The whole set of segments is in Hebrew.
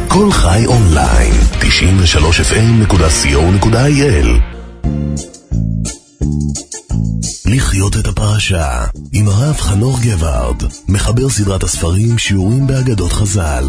כל חי אונליין, 93fm.co.il. לחיות את הפרשה עם הרב חנוך גבארד, מחבר סדרת הספרים שיעורים באגדות חז"ל.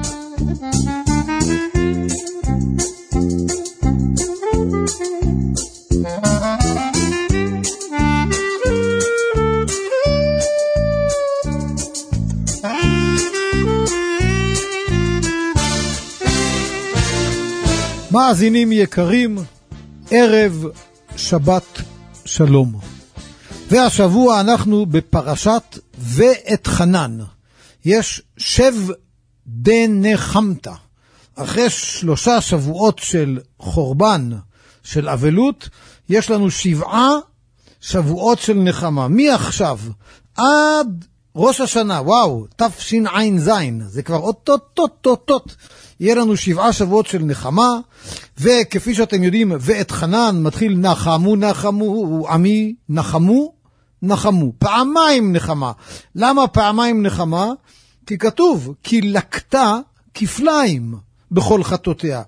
מאזינים יקרים, ערב שבת שלום. והשבוע אנחנו בפרשת ואת חנן. יש שב דנחמת. אחרי 3 שבועות של חורבן, של אבלות, יש לנו 7 שבועות של נחמה. מעכשיו עד ראש השנה, וואו, תשע"ז, זה כבר אוטוטוטוטוט. יהיה לנו 7 שבועות של נחמה, וכפי שאתם יודעים, ואת חנן מתחיל נחמו, נחמו, עמי, נחמו, נחמו. פעמיים נחמה. למה פעמיים נחמה? כי כתוב, כי לקטה כפליים בכל חטאותיה.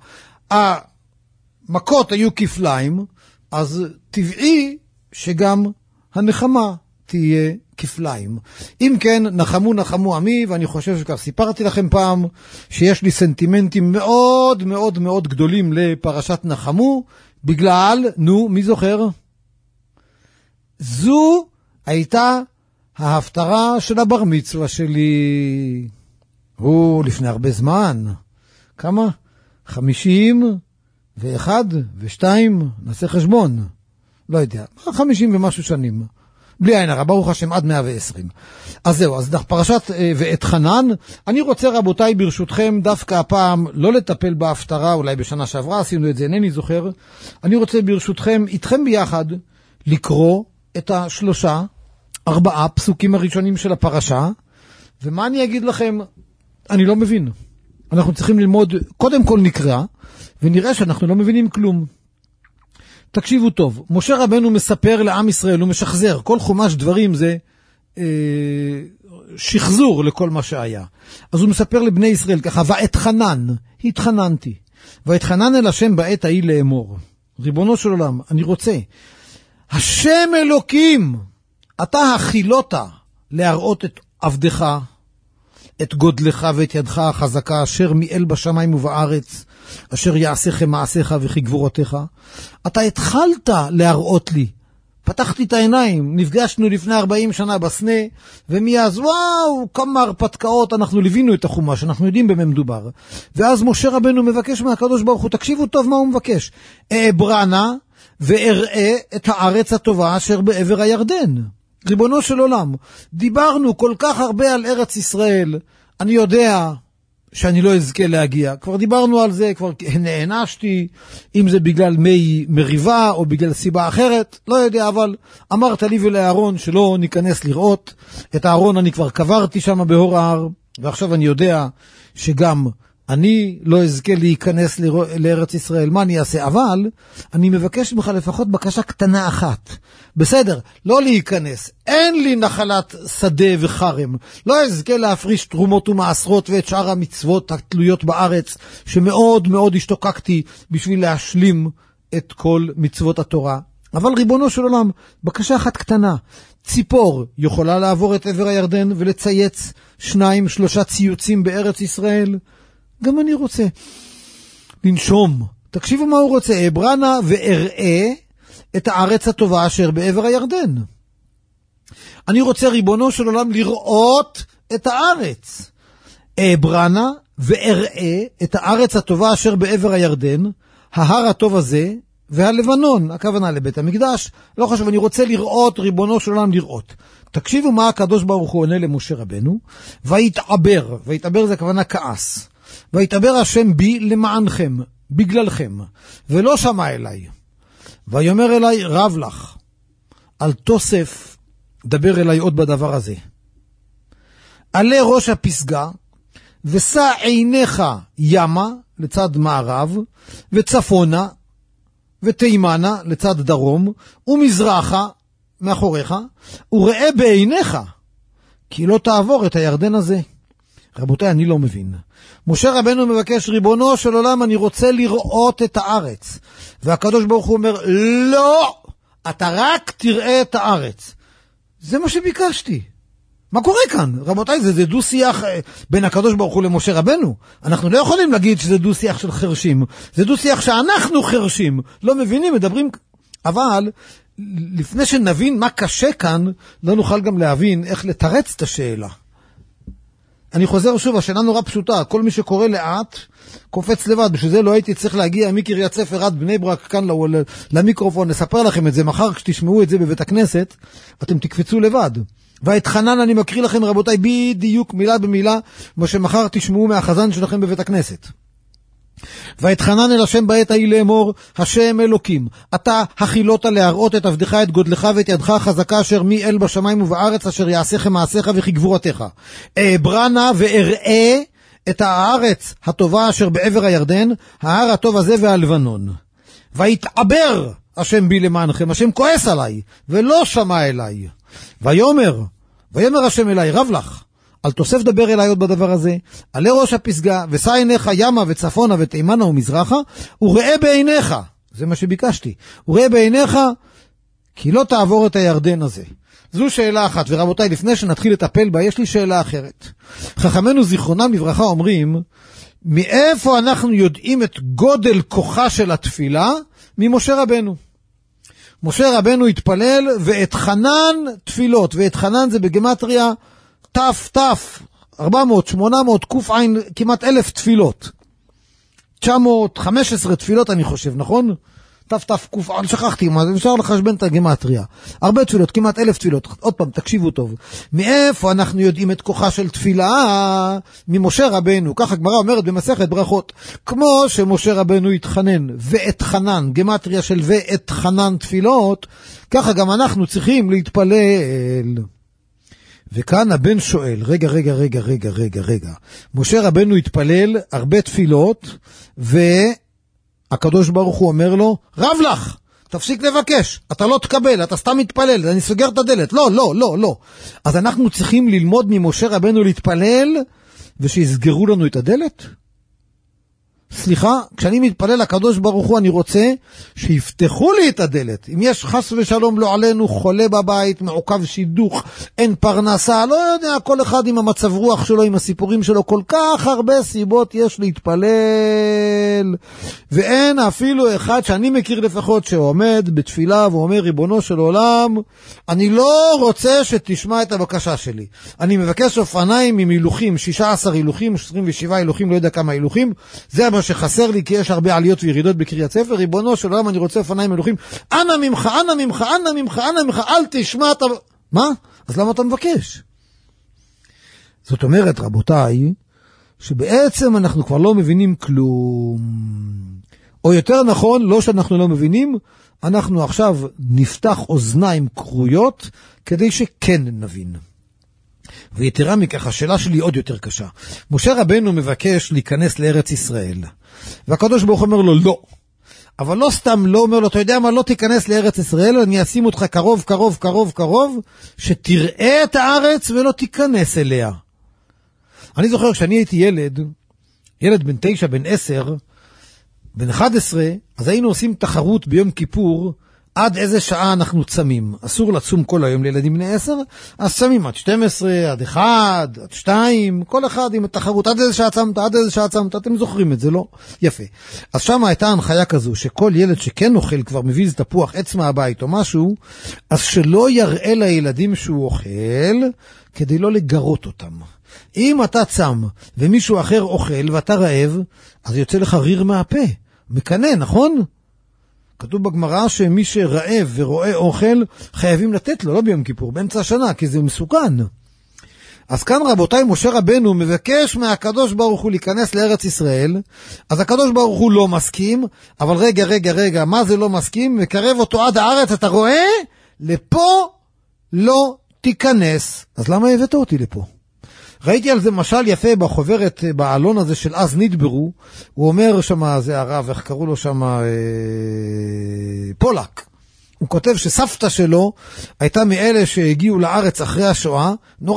המכות היו כפליים, אז טבעי שגם הנחמה תהיה כפליים. אם כן, נחמו נחמו עמי, ואני חושב שכך סיפרתי לכם פעם, שיש לי סנטימנטים מאוד מאוד מאוד גדולים לפרשת נחמו, בגלל, מי זוכר? זו הייתה ההפטרה של הבר מצווה שלי. הוא לפני הרבה זמן. כמה? 51 ו2, נעשה חשבון. לא יודע, 50 ומשהו שנים. בלי עין הרע, ברוך השם, עד 120. אז זהו, אז פרשת ואת חנן. אני רוצה, רבותיי, ברשותכם, דווקא הפעם לא לטפל בהפטרה, אולי בשנה שעברה עשינו את זה, אינני זוכר. אני רוצה ברשותכם, איתכם ביחד, לקרוא את 3-4 פסוקים הראשונים של הפרשה. ומה אני אגיד לכם? אני לא מבין. אנחנו צריכים ללמוד, קודם כל נקרא, ונראה שאנחנו לא מבינים כלום. תקשיבו טוב, משה רבנו מספר לעם ישראל, הוא משחזר, כל חומש דברים זה שחזור לכל מה שהיה. אז הוא מספר לבני ישראל ככה, ואת חנן, התחננתי, ואת חנן אל השם בעת ההיא לאמור. ריבונו של עולם, אני רוצה, השם אלוקים, אתה הכילות להראות את עבדך, את גודלך ואת ידך החזקה, אשר מיאל בשמיים ובארץ, אשר יעשיך מעשיך וכי גבורתך. אתה התחלת להראות לי, פתחתי את העיניים, נפגשנו לפני 40 שנה בסנה, ומאז וואו, כמה הרפתקאות, אנחנו ליווינו את החומש, אנחנו יודעים במה מדובר. ואז משה רבנו מבקש מהקדוש ברוך הוא, תקשיבו טוב מה הוא מבקש, אעברנה ואראה את הארץ הטובה אשר בעבר הירדן. ריבונו של עולם, דיברנו כל כך הרבה על ארץ ישראל, אני יודע שאני לא אזכה להגיע, כבר דיברנו על זה, כבר נענשתי, אם זה בגלל מי מריבה או בגלל סיבה אחרת, לא יודע, אבל אמרת לי ולאהרון שלא ניכנס לראות, את האהרון אני כבר קברתי שם בהור ההר, ועכשיו אני יודע שגם אני לא אזכה להיכנס לארץ ישראל, מה אני אעשה? אבל אני מבקש ממך לפחות בקשה קטנה אחת. בסדר, לא להיכנס. אין לי נחלת שדה וחרם. לא אזכה להפריש תרומות ומעשרות ואת שאר המצוות התלויות בארץ, שמאוד מאוד השתוקקתי בשביל להשלים את כל מצוות התורה. אבל ריבונו של עולם, בקשה אחת קטנה. ציפור יכולה לעבור את עבר הירדן ולצייץ 2-3 ציוצים בארץ ישראל? גם אני רוצה לנשום. תקשיבו מה הוא רוצה, אעברנה ואראה את הארץ הטובה אשר בעבר הירדן. אני רוצה, ריבונו של עולם, לראות את הארץ. אעברנה ואראה את הארץ הטובה אשר בעבר הירדן, ההר הטוב הזה והלבנון, הכוונה לבית המקדש, לא חשוב, אני רוצה לראות, ריבונו של עולם, לראות. תקשיבו מה הקדוש ברוך הוא עונה למשה רבנו, ויתעבר, ויתעבר זה הכוונה כעס. ויתעבר השם בי למענכם, בגללכם, ולא שמע אליי. ויאמר אליי, רב לך, אל תוסף, דבר אליי עוד בדבר הזה. עלה ראש הפסגה, ושא עיניך ימה, לצד מערב, וצפונה, ותימנה, לצד דרום, ומזרחה, מאחוריך, וראה בעיניך, כי לא תעבור את הירדן הזה. רבותיי, אני לא מבין. משה רבנו מבקש, ריבונו של עולם, אני רוצה לראות את הארץ. והקדוש ברוך הוא אומר, לא, אתה רק תראה את הארץ. זה מה שביקשתי. מה קורה כאן? רבותיי, זה דו שיח בין הקדוש ברוך הוא למשה רבנו. אנחנו לא יכולים להגיד שזה דו שיח של חרשים. זה דו שיח שאנחנו חרשים. לא מבינים, מדברים. אבל לפני שנבין מה קשה כאן, לא נוכל גם להבין איך לתרץ את השאלה. אני חוזר שוב, השאלה נורא פשוטה. כל מי שקורא לאט, קופץ לבד. בשביל זה לא הייתי צריך להגיע מקריית ספר עד בני ברק כאן למיקרופון. נספר לכם את זה מחר כשתשמעו את זה בבית הכנסת. אתם תקפצו לבד. והתחנן אני מקריא לכם רבותיי בדיוק מילה במילה, מה שמחר תשמעו מהחזן שלכם בבית הכנסת. והתחנן אל השם בעת ההיא לאמור, השם אלוקים, אתה החילות להראות את עבדך, את גודלך ואת ידך החזקה אשר מי אל בשמיים ובארץ, אשר יעשיכם מעשיך וכי גבורתך. אעברה נא ואראה את הארץ הטובה אשר בעבר הירדן, ההר הטוב הזה והלבנון. ויתעבר השם בי למענכם, השם כועס עליי ולא שמע אליי. ויאמר השם אליי, רב לך, אל תוסף דבר אליי עוד בדבר הזה, עלה ראש הפסגה, ושא עיניך ימה וצפונה ותימנה ומזרחה, וראה בעיניך, זה מה שביקשתי, וראה בעיניך, כי לא תעבור את הירדן הזה. זו שאלה אחת, ורבותיי, לפני שנתחיל לטפל בה, יש לי שאלה אחרת. חכמינו זיכרונם לברכה אומרים, מאיפה אנחנו יודעים את גודל כוחה של התפילה? ממשה רבנו. משה רבנו התפלל והתחנן תפילות, והתחנן זה בגמטריה תף, 400, 800, קוף עין, כמעט 1,000 תפילות. 915 תפילות אני חושב, נכון? תף, קוף, שכחתי, אפשר לחשבן את הגמטריה. הרבה תפילות, כמעט 1,000 תפילות. עוד פעם, תקשיבו טוב. מאיפה אנחנו יודעים את כוחה של תפילה? ממשה רבנו. ככה הגמרא אומרת במסכת ברכות. כמו שמשה רבנו התחנן והתחנן, גמטריה של והתחנן תפילות, ככה גם אנחנו צריכים להתפלל. וכאן הבן שואל, רגע. משה רבנו התפלל הרבה תפילות, והקדוש ברוך הוא אומר לו, רב לך, תפסיק לבקש, אתה לא תקבל, אתה סתם מתפלל, אני סוגר את הדלת, לא. אז אנחנו צריכים ללמוד ממשה רבנו להתפלל, ושיסגרו לנו את הדלת? סליחה, כשאני מתפלל לקדוש ברוך הוא, אני רוצה שיפתחו לי את הדלת. אם יש חס ושלום לא עלינו, חולה בבית, מעוקב שידוך, אין פרנסה, לא יודע, כל אחד עם המצב רוח שלו, עם הסיפורים שלו, כל כך הרבה סיבות יש להתפלל. ואין אפילו אחד שאני מכיר לפחות שעומד בתפילה ואומר, ריבונו של עולם, אני לא רוצה שתשמע את הבקשה שלי. אני מבקש אופניים עם הילוכים, 16 הילוכים, 27 הילוכים, לא יודע כמה הילוכים, זה מה שחסר לי, כי יש הרבה עליות וירידות בקריית ספר. ריבונו של עולם, אני רוצה אופניים הילוכים, אנא ממך, אל תשמע את... מה? אז למה אתה מבקש? זאת אומרת, רבותיי, שבעצם אנחנו כבר לא מבינים כלום. או יותר נכון, לא שאנחנו לא מבינים, אנחנו עכשיו נפתח אוזניים קרויות, כדי שכן נבין. ויתרה מכך, השאלה שלי עוד יותר קשה. משה רבנו מבקש להיכנס לארץ ישראל, והקדוש ברוך אומר לו לא. אבל לא סתם לא אומר לו, אתה יודע מה, לא תיכנס לארץ ישראל, אני אשים אותך קרוב, שתראה את הארץ ולא תיכנס אליה. אני זוכר כשאני הייתי ילד בן 9, בן 10, בן 11, אז היינו עושים תחרות ביום כיפור, עד איזה שעה אנחנו צמים. אסור לצום כל היום לילדים בני 10, אז צמים עד 12, עד 1, עד 2, כל אחד עם התחרות, עד איזה שעה צמת, אתם זוכרים את זה, לא? יפה. אז שם הייתה הנחיה כזו, שכל ילד שכן אוכל כבר מביא תפוח עץ מהבית או משהו, אז שלא יראה לילדים שהוא אוכל, כדי לא לגרות אותם. אם אתה צם ומישהו אחר אוכל ואתה רעב, אז יוצא לך ריר מהפה. מקנה, נכון? כתוב בגמרא שמי שרעב ורואה אוכל, חייבים לתת לו, לא ביום כיפור, באמצע השנה, כי זה מסוכן. אז כאן רבותיי, משה רבנו מבקש מהקדוש ברוך הוא להיכנס לארץ ישראל, אז הקדוש ברוך הוא לא מסכים, אבל רגע, מה זה לא מסכים? מקרב אותו עד הארץ, אתה רואה? לפה לא תיכנס. אז למה הבאת אותי לפה? ראיתי על זה משל יפה בחוברת, בעלון הזה של אז נדברו, הוא אומר שמה, זה הרב, איך קראו לו שמה, פולק. הוא כותב שסבתא שלו הייתה מאלה שהגיעו לארץ אחרי השואה,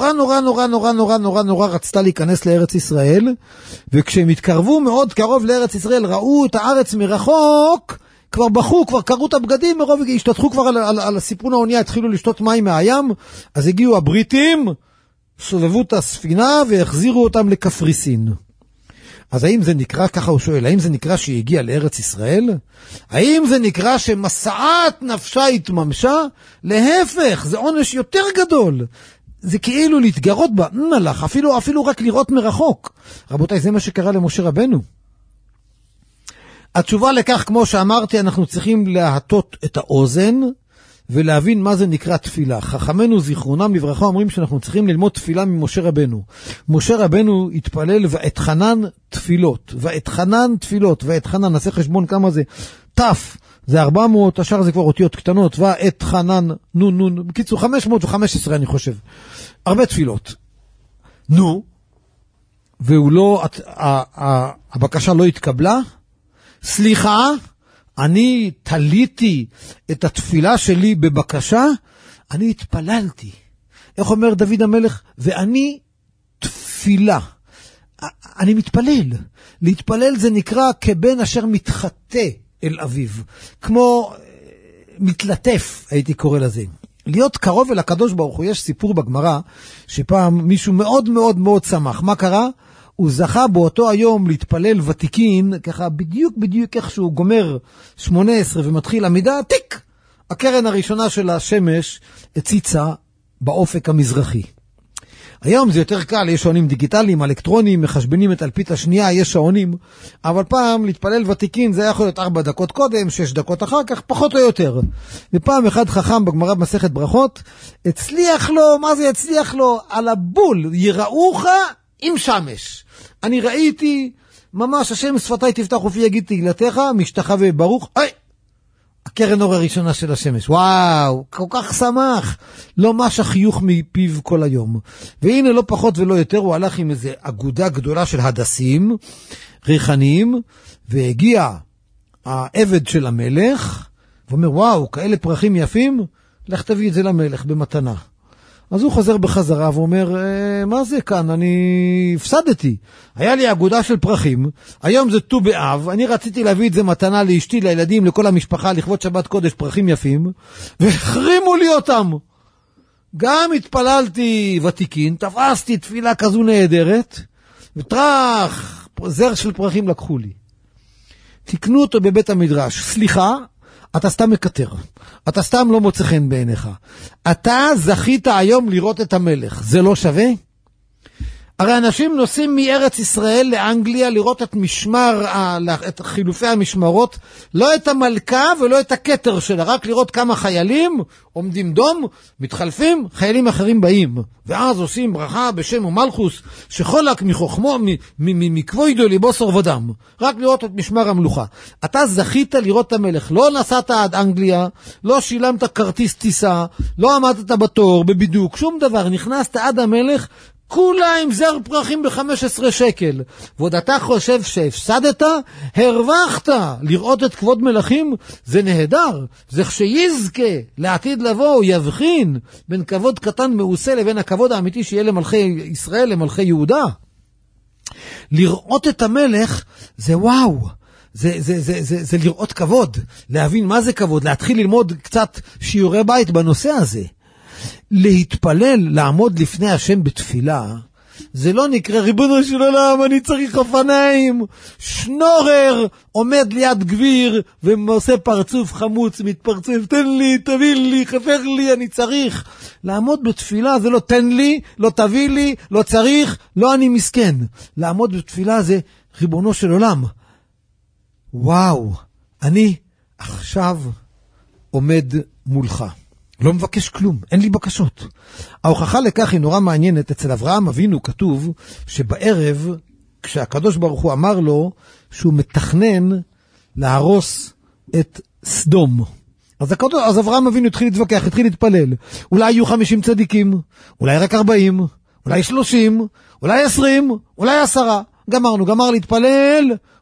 נורא רצתה להיכנס לארץ ישראל, וכשהם התקרבו מאוד קרוב לארץ ישראל, ראו את הארץ מרחוק, כבר בחו, כבר קראו את הבגדים, מרוב השתתחו כבר על הסיפון האונייה, התחילו לשתות מים מהים, אז הגיעו הבריטים, סובבו את הספינה והחזירו אותם לקפריסין. אז האם זה נקרא, ככה הוא שואל, האם זה נקרא שהיא הגיעה לארץ ישראל? האם זה נקרא שמסעת נפשה התממשה? להפך, זה עונש יותר גדול. זה כאילו להתגרות בה, נלך, אפילו רק לראות מרחוק. רבותיי, זה מה שקרה למשה רבנו. התשובה לכך, כמו שאמרתי, אנחנו צריכים להטות את האוזן, ולהבין מה זה נקרא תפילה. חכמינו זיכרונם לברכה אומרים שאנחנו צריכים ללמוד תפילה ממשה רבנו. משה רבנו התפלל ואתחנן תפילות. ואתחנן, נעשה חשבון כמה זה. תף, זה 400, השאר זה כבר אותיות קטנות. ואתחנן, נון. בקיצור, 515 אני חושב. הרבה תפילות. והוא לא, הבקשה לא התקבלה. סליחה, אני תליתי את התפילה שלי בבקשה, אני התפללתי. איך אומר דוד המלך? ואני תפילה. אני מתפלל. להתפלל זה נקרא כבן אשר מתחטא אל אביו. כמו מתלטף, הייתי קורא לזה. להיות קרוב אל הקדוש ברוך הוא. יש סיפור בגמרא, שפעם מישהו מאוד מאוד מאוד שמח. מה קרה? הוא זכה באותו היום להתפלל ותיקין, ככה בדיוק איך שהוא גומר 18 ומתחיל עמידה, טיק! הקרן הראשונה של השמש הציצה באופק המזרחי. היום זה יותר קל, יש שעונים דיגיטליים, אלקטרוניים, מחשבנים את אלפית השנייה, יש שעונים, אבל פעם להתפלל ותיקין זה היה יכול להיות 4 דקות קודם, 6 דקות אחר כך, פחות או יותר. ופעם אחד חכם בגמרא במסכת ברכות, הצליח לו, מה זה הצליח לו? על הבול, יראוך עם שמש. אני ראיתי, ממש, השם שפתי תפתח ופי יגיד תהילתך, משתחווה ברוך, הקרן אור הראשונה של השמש. וואו, כל כך שמח. לא משך חיוך מפיו כל היום. והנה לא פחות ולא יותר, הוא הלך עם איזו אגודה גדולה של הדסים, ריחניים, והגיע העבד של המלך, ואומר, וואו, כאלה פרחים יפים, לך תביא את זה למלך במתנה. אז הוא חוזר בחזרה ואומר, מה זה כאן? אני הפסדתי. היה לי אגודה של פרחים, היום זה ט"ו באב, אני רציתי להביא את זה מתנה לאשתי, לילדים, לכל המשפחה, לכבוד שבת קודש, פרחים יפים, והחרימו לי אותם. גם התפללתי ותיקין, תפסתי תפילה כזו נהדרת, וטרח, זר של פרחים לקחו לי. תקנו אותו בבית המדרש. סליחה, אתה סתם מקטר. אתה סתם לא מוצא חן בעיניך. אתה זכית היום לראות את המלך. זה לא שווה? הרי אנשים נוסעים מארץ ישראל לאנגליה לראות את חילופי המשמרות, לא את המלכה ולא את הכתר שלה, רק לראות כמה חיילים עומדים דום, מתחלפים, חיילים אחרים באים. ואז עושים ברכה בשם ומלכוס, שחולק מחוכמו, מכבודו ליבוסור ודם. רק לראות את משמר המלוכה. אתה זכית לראות את המלך. לא נסעת עד אנגליה, לא שילמת כרטיס טיסה, לא עמדת בתור, בבידוק, שום דבר. נכנסת עד המלך, כולה עם זר פרחים ב-15 שקל. ועוד אתה חושב שהפסדת? הרווחת. לראות את כבוד מלכים זה נהדר. זה כשיזכה לעתיד לבוא, הוא יבחין בין כבוד קטן מעושה לבין הכבוד האמיתי שיהיה למלכי ישראל, למלכי יהודה. לראות את המלך זה וואו. זה לראות כבוד. להבין מה זה כבוד. להתחיל ללמוד קצת שיעורי בית בנושא הזה. להתפלל, לעמוד לפני השם בתפילה, זה לא נקרא ריבונו של עולם, אני צריך אופניים. שנורר עומד ליד גביר ועושה פרצוף חמוץ, מתפרצף, תן לי, תביא לי, חפר לי, אני צריך. לעמוד בתפילה זה לא תן לי, לא תביא לי, לא צריך, לא אני מסכן. לעמוד בתפילה זה ריבונו של עולם. וואו, אני עכשיו עומד מולך. לא מבקש כלום, אין לי בקשות. ההוכחה לכך היא נורא מעניינת. אצל אברהם אבינו כתוב שבערב, כשהקדוש ברוך הוא אמר לו שהוא מתכנן להרוס את סדום. אז אברהם אבינו התחיל להתווכח, התחיל להתפלל. אולי יהיו 50 צדיקים, אולי רק 40, אולי 30, אולי 20, אולי 10. גמר להתפלל,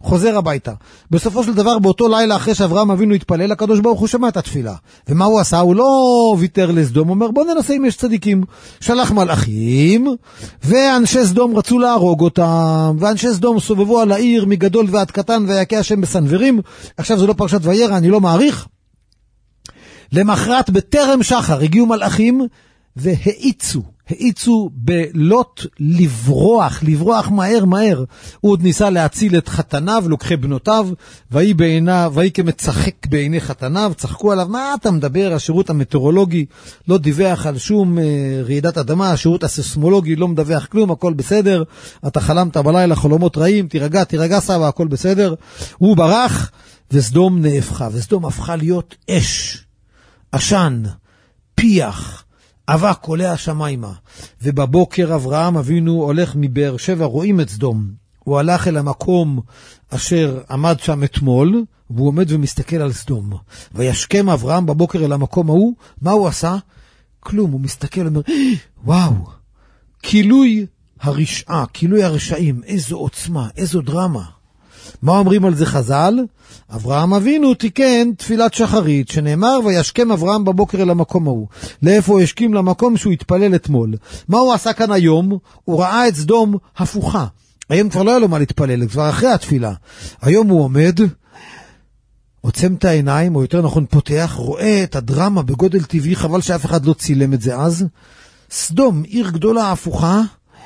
חוזר הביתה. בסופו של דבר, באותו לילה אחרי שאברהם אבינו התפלל, הקדוש ברוך הוא שמע את התפילה. ומה הוא עשה? הוא לא ויתר לסדום, הוא אומר, בוא ננסה אם יש צדיקים. שלח מלאכים, ואנשי סדום רצו להרוג אותם, ואנשי סדום סובבו על העיר מגדול ועד קטן, ויכה השם בסנוורים. עכשיו זה לא פרשת וירא, אני לא מעריך. למחרת בטרם שחר הגיעו מלאכים, והאיצו בלוט לברוח מהר. הוא עוד ניסה להציל את חתניו, לוקחי בנותיו, והיא כמצחק בעיני חתניו, צחקו עליו, מה אתה מדבר? השירות המטאורולוגי לא דיווח על שום רעידת אדמה, השירות הססמולוגי לא מדווח כלום, הכל בסדר, אתה חלמת בלילה חלומות רעים, תירגע סבא, הכל בסדר. הוא ברח, וסדום נהפכה, וסדום הפכה להיות אש, עשן, פיח, אבק עולה השמיימה. ובבוקר אברהם אבינו הולך מבאר שבע, רואים את סדום. הוא הלך אל המקום אשר עמד שם אתמול, והוא עומד ומסתכל על סדום. וישכם אברהם בבוקר אל המקום ההוא, מה הוא עשה? כלום, הוא מסתכל ואומר, וואו, כילוי הרשעה, כילוי הרשעים, איזו עוצמה, איזו דרמה. מה אומרים על זה חז"ל? אברהם אבינו תיקן תפילת שחרית, שנאמר וישכם אברהם בבוקר אל המקום ההוא. לאיפה הוא השכים? למקום שהוא התפלל אתמול. מה הוא עשה כאן היום? הוא ראה את סדום הפוכה. היום כבר לא היה לו מה להתפלל, כבר אחרי התפילה. היום הוא עומד, עוצם את העיניים, או יותר נכון פותח, רואה את הדרמה בגודל טבעי, חבל שאף אחד לא צילם את זה אז. סדום, עיר גדולה הפוכה.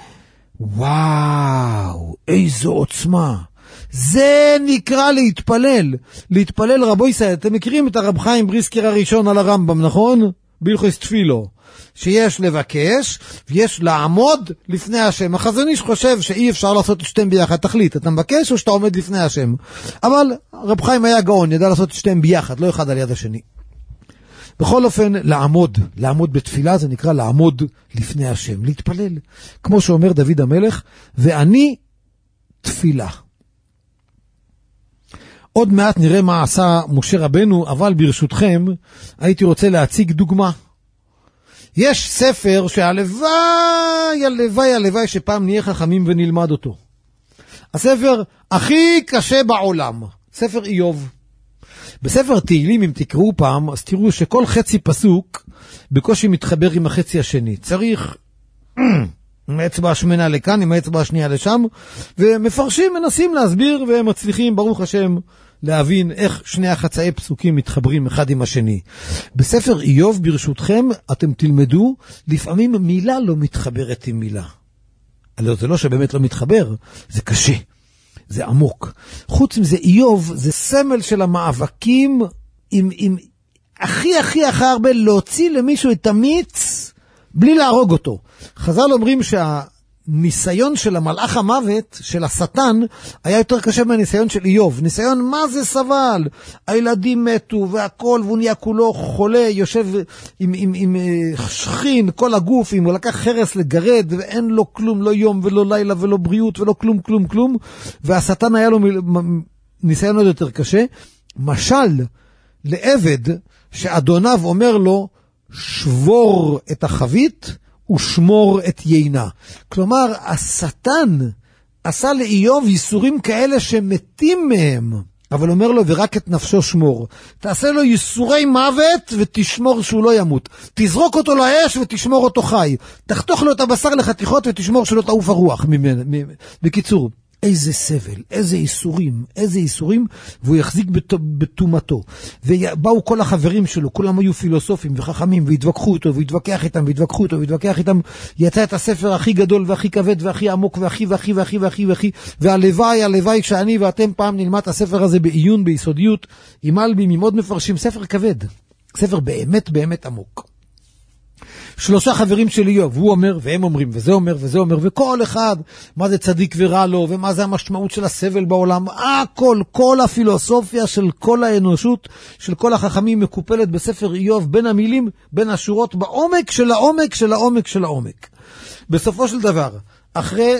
וואו, איזו עוצמה. זה נקרא להתפלל רבו ישראל. אתם מכירים את הרב חיים בריסקר הראשון על הרמב"ם, נכון? בהלכות תפילו, שיש לבקש ויש לעמוד לפני השם. החזון איש חושב שאי אפשר לעשות את שתיהם ביחד. תחליט, אתה מבקש או שאתה עומד לפני השם? אבל רב חיים היה גאון, ידע לעשות את שתיהם ביחד, לא אחד על יד השני. בכל אופן, לעמוד בתפילה זה נקרא לעמוד לפני השם, להתפלל, כמו שאומר דוד המלך, ואני תפילה. עוד מעט נראה מה עשה משה רבנו, אבל ברשותכם הייתי רוצה להציג דוגמה. יש ספר שהלוואי שפעם נהיה חכמים ונלמד אותו. הספר הכי קשה בעולם, ספר איוב. בספר תהילים, אם תקראו פעם, אז תראו שכל חצי פסוק בקושי מתחבר עם החצי השני. צריך עם האצבע השמנה לכאן, עם האצבע השנייה לשם, ומפרשים מנסים להסביר, והם מצליחים, ברוך השם, להבין איך שני החצאי פסוקים מתחברים אחד עם השני. בספר איוב, ברשותכם, אתם תלמדו, לפעמים מילה לא מתחברת עם מילה. זה לא שבאמת לא מתחבר, זה קשה, זה עמוק. חוץ מזה, איוב זה סמל של המאבקים עם הכי הרבה להוציא למישהו את המיץ בלי להרוג אותו. חז"ל אומרים שהניסיון של המלאך המוות, של השטן, היה יותר קשה מהניסיון של איוב. ניסיון מה זה סבל? הילדים מתו והכל, והוא נהיה כולו חולה, יושב עם שכין, כל הגוף, הוא לקח חרס לגרד, ואין לו כלום, לא יום ולא לילה ולא בריאות ולא כלום. והשטן היה לו ניסיון עוד יותר קשה. משל לעבד שאדוניו אומר לו, שבור את החבית ושמור את יינה. כלומר, השטן עשה לאיוב ייסורים כאלה שמתים מהם, אבל אומר לו, ורק את נפשו שמור. תעשה לו ייסורי מוות ותשמור שהוא לא ימות. תזרוק אותו לאש ותשמור אותו חי. תחתוך לו את הבשר לחתיכות ותשמור שלא תעוף הרוח. בקיצור, איזה סבל, איזה ייסורים, והוא יחזיק בתומתו. ובאו כל החברים שלו, כולם היו פילוסופים וחכמים, והתווכחו אותו, והתווכח איתם, יצא את הספר הכי גדול והכי כבד והכי עמוק והכי, והלוואי כשאני ואתם פעם נלמד את הספר הזה בעיון, ביסודיות, עם אלבים, עם עוד מפרשים, ספר כבד, ספר באמת עמוק. 3 חברים של איוב, הוא אומר, והם אומרים, וזה אומר, וכל אחד, מה זה צדיק ורע לו, ומה זה המשמעות של הסבל בעולם, כל הפילוסופיה של כל האנושות, של כל החכמים מקופלת בספר איוב, בין המילים, בין השורות, בעומק של העומק. בסופו של דבר, אחרי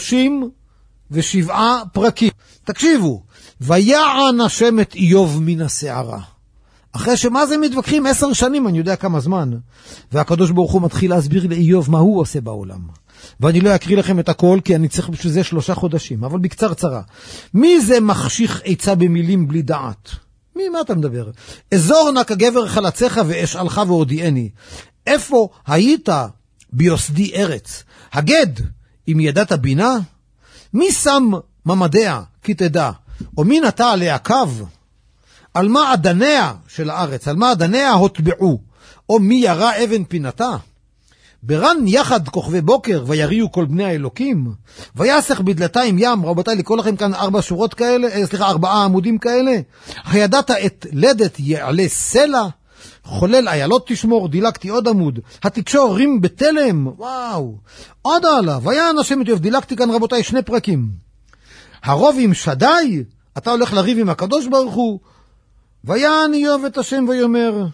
37 פרקים, תקשיבו, ויען השם את איוב מן השערה. אחרי שמה זה מתווכחים 10 שנים, אני יודע כמה זמן. והקדוש ברוך הוא מתחיל להסביר לאיוב מה הוא עושה בעולם. ואני לא אקריא לכם את הכל, כי אני צריך בשביל זה 3 חודשים, אבל בקצר צרה. מי זה מחשיך עצה במילים בלי דעת? מה אתה מדבר? אזור נא כגבר חלציך ואשאלך והודיעני. איפה היית ביוסדי ארץ? הגד, אם ידעת בינה? מי שם ממדיה, כי תדע? או מי נטע עליה קו? על מה עדניה של הארץ? על מה עדניה הוטבעו? או מי ירה אבן פינתה? ברן יחד כוכבי בוקר ויריעו כל בני האלוקים ויסך בדלתיים ים. רבותיי, לקרוא לכם כאן 4 שורות כאלה, 4 עמודים כאלה. הידעת את לדת יעלה סלע, חולל איילות תשמור. דילקתי עוד עמוד. התקשור רים בתלם. וואו, עוד עלה. ויען השם את יוב. דילקתי כאן רבותיי 2 פרקים. הרוב עם שדי, אתה הולך לריב עם הקדוש ברוך הוא. ויען איוב את השם ויאמר,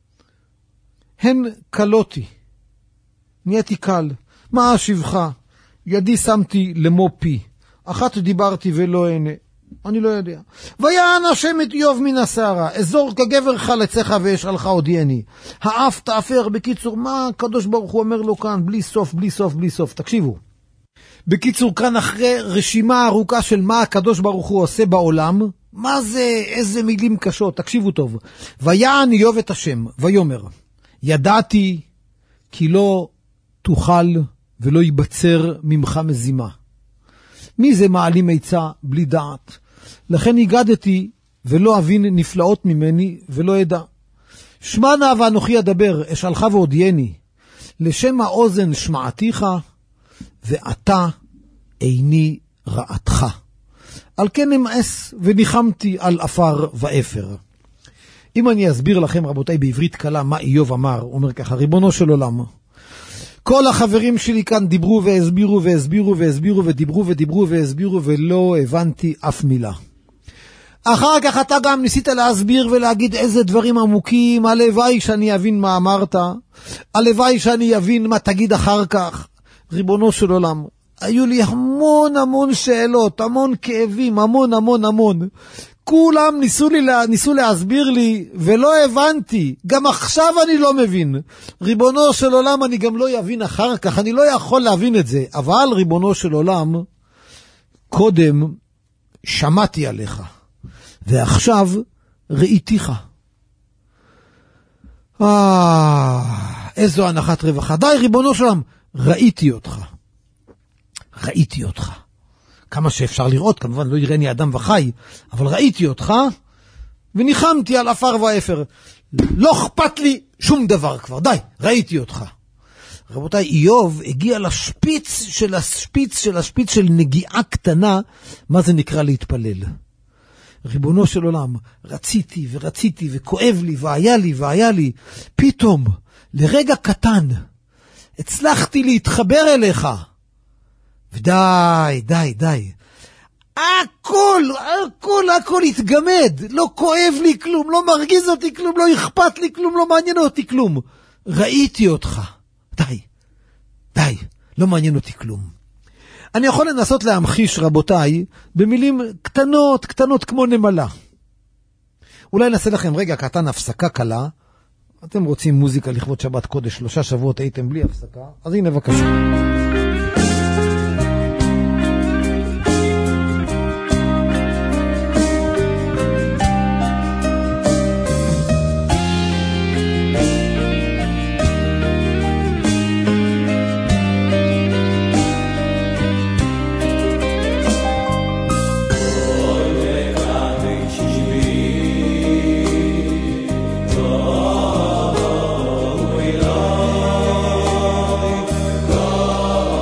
הן קלותי, נהייתי קל, מה אשיבך? ידי שמתי למו פי, אחת דיברתי ולא אענה, אני לא יודע. ויען השם את איוב מן הסערה, אזור כגבר חלציך ואשאלך הודיעני. האף תאפר. בקיצור, מה הקדוש ברוך הוא אומר לו כאן? בלי סוף, בלי סוף, בלי סוף. תקשיבו. בקיצור, כאן אחרי רשימה ארוכה של מה הקדוש ברוך הוא עושה בעולם, מה זה, איזה מילים קשות, תקשיבו טוב. ויען איוב את השם ויאמר, ידעתי כי לא תוכל ולא ייבצר ממך מזימה. מי זה מעלים עצה בלי דעת? לכן הגדתי ולא אבין נפלאות ממני ולא ידע. שמע נא ואנוכי אדבר, אשאלך והודיעני. לשם האוזן שמעתיך ואתה איני רעתך. על כן אמאס וניחמתי על אפר ואפר. אם אני אסביר לכם רבותיי בעברית קלה מה איוב אמר, הוא אומר ככה, ריבונו של עולם, כל החברים שלי כאן דיברו והסבירו והסבירו והסבירו ודיברו ודיברו והסבירו ולא הבנתי אף מילה. אחר כך אתה גם ניסית להסביר ולהגיד איזה דברים עמוקים, הלוואי שאני אבין מה אמרת, הלוואי שאני אבין מה תגיד אחר כך. ריבונו של עולם, היו לי המון שאלות, המון כאבים, המון. כולם ניסו להסביר לי ולא הבנתי. גם עכשיו אני לא מבין. ריבונו של עולם, אני גם לא יבין אחר כך. אני לא יכול להבין את זה. אבל ריבונו של עולם, קודם שמעתי עליך. ועכשיו ראיתיך. איזו הנחת רווחה. די ריבונו של עולם, ראיתי אותך. כמה שאפשר לראות, כמובן לא יראני אדם וחי, אבל ראיתי אותך וניחמתי על אפר ואפר. לא אכפת לי שום דבר כבר, די, ראיתי אותך. רבותיי, איוב הגיע לשפיץ של נגיעה קטנה, מה זה נקרא להתפלל. ריבונו של עולם, רציתי וכואב לי והיה לי, פתאום, לרגע קטן, הצלחתי להתחבר אליך. ודי. הכל התגמד. לא כואב לי כלום, לא מרגיז אותי כלום, לא אכפת לי כלום, לא מעניין אותי כלום. ראיתי אותך. די, לא מעניין אותי כלום. אני יכול לנסות להמחיש רבותיי במילים קטנות כמו נמלה. אולי נעשה לכם רגע קטן הפסקה קלה. אתם רוצים מוזיקה לכבוד שבת קודש, 3 שבועות הייתם בלי הפסקה, אז הנה בבקשה. Oh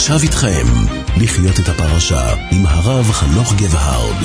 ועכשיו איתכם, לחיות את הפרשה עם הרב חנוך גבהרד.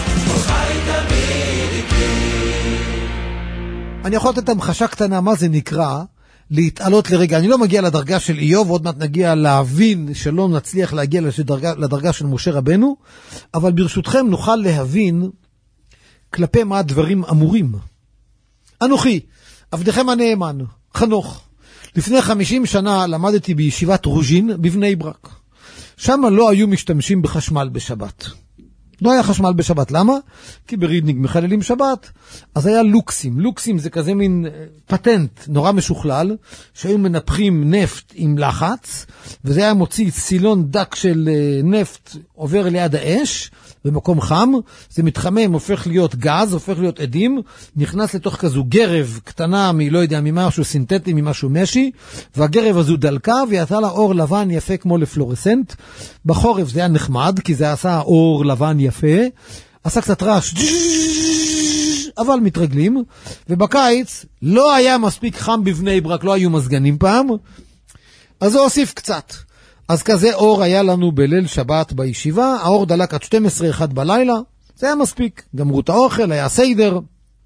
אני יכול לתת המחשה קטנה מה זה נקרא להתעלות לרגע. אני לא מגיע לדרגה של איוב, עוד מעט נגיע להבין שלא נצליח להגיע לדרגה של משה רבנו, אבל ברשותכם נוכל להבין כלפי מה הדברים אמורים. אנוכי, עבדכם הנאמן, חנוך. לפני 50 שנה למדתי בישיבת רוז'ין בבני ברק. שם לא היו משתמשים בחשמל בשבת. לא היה חשמל בשבת. למה? כי ברידניק מחללים שבת. אז היה לוקסים. לוקסים זה כזה מין פטנט נורא משוכלל, שהיו מנפחים נפט עם לחץ, וזה היה מוציא סילון דק של נפט עובר ליד האש, במקום חם, זה מתחמם, הופך להיות גז, הופך להיות עדים, נכנס לתוך כזו גרב קטנה לא יודע, ממשהו סינתטי, ממשהו משי, והגרב הזו דלקה, ויצא לה אור לבן יפה כמו לפלורסנט. בחורף זה היה נחמד, כי זה עשה אור לבן יפה, עשה קצת רעש, אבל מתרגלים, ובקיץ לא היה מספיק חם בבני ברק, לא היו מזגנים פעם, אז זה הוסיף קצת. אז כזה אור היה לנו בליל שבת בישיבה, האור דלק עד 12:01 בלילה, זה היה מספיק, גמרו את האוכל, היה סיידר.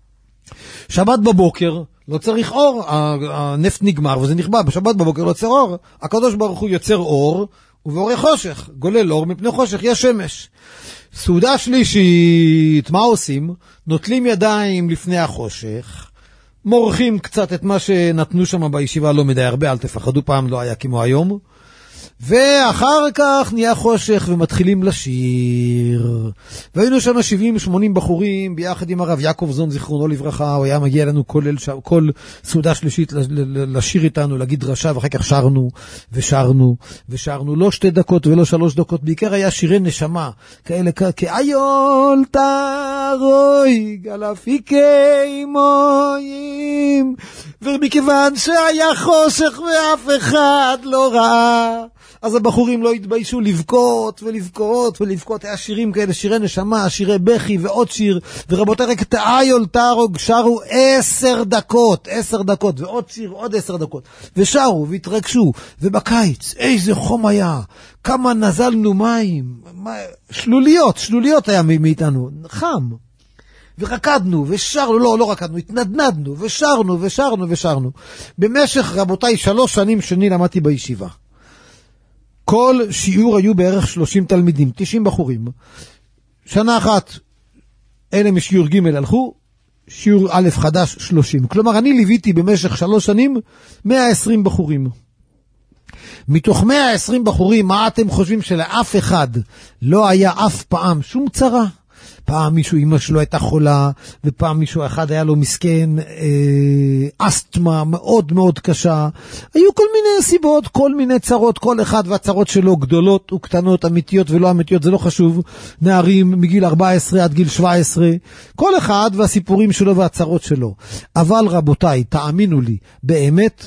שבת בבוקר, לא צריך אור, הנפט נגמר וזה נכבה, בשבת בבוקר לא צריך אור, הקדוש ברוך הוא יוצר אור, ובאורי חושך, גולל אור מפני חושך, יש שמש. סעודה שלישית, מה עושים? נוטלים ידיים לפני החושך, מורחים קצת את מה שנתנו שם בישיבה, לא מדי הרבה, אל תפחדו, פעם לא היה כמו היום, ואחר כך נהיה חושך ומתחילים לשיר. והיינו שם 70-80 בחורים ביחד עם הרב יעקב זון זיכרונו לברכה, הוא היה מגיע לנו כל סעודה שלישית לשיר איתנו, להגיד דרשה, ואחר כך שרנו ושרנו ושרנו, לא 2 דקות ולא 3 דקות, בעיקר היה שירי נשמה כאלה, כאיול תרוי גלפיקי מויים, ומכיוון שהיה חושך ואף אחד לא ראה, אז הבחורים לא התביישו לבכות ולבכות ולבכות. היה שירים כאלה, שירי נשמה, שירי בכי ועוד שיר, ורבותיי רק את האיול תרוג שרו 10 דקות, ועוד שיר עוד 10 דקות, ושרו והתרגשו. ובקיץ איזה חום היה, כמה נזלנו מים, שלוליות היה מאיתנו, חם, ורקדנו ושרנו, לא רקדנו, התנדנדנו ושרנו. במשך רבותיי 3 שנים שאני למדתי בישיבה, כל שיעור היו בערך 30 תלמידים, 90 בחורים. שנה אחת אלה משיעור ג' הלכו, שיעור א' חדש 30. כלומר, אני ליוויתי במשך 3 שנים 120 בחורים. מתוך 120 בחורים, מה אתם חושבים שלאף אחד לא היה אף פעם שום צרה? פעם מישהו, אמא שלו הייתה חולה, ופעם מישהו אחד היה לו מסכן אסתמה מאוד מאוד קשה. היו כל מיני סיבות, כל מיני צרות, כל אחד והצרות שלו גדולות וקטנות, אמיתיות ולא אמיתיות, זה לא חשוב. נערים מגיל 14 עד גיל 17, כל אחד והסיפורים שלו והצרות שלו. אבל רבותיי, תאמינו לי, באמת,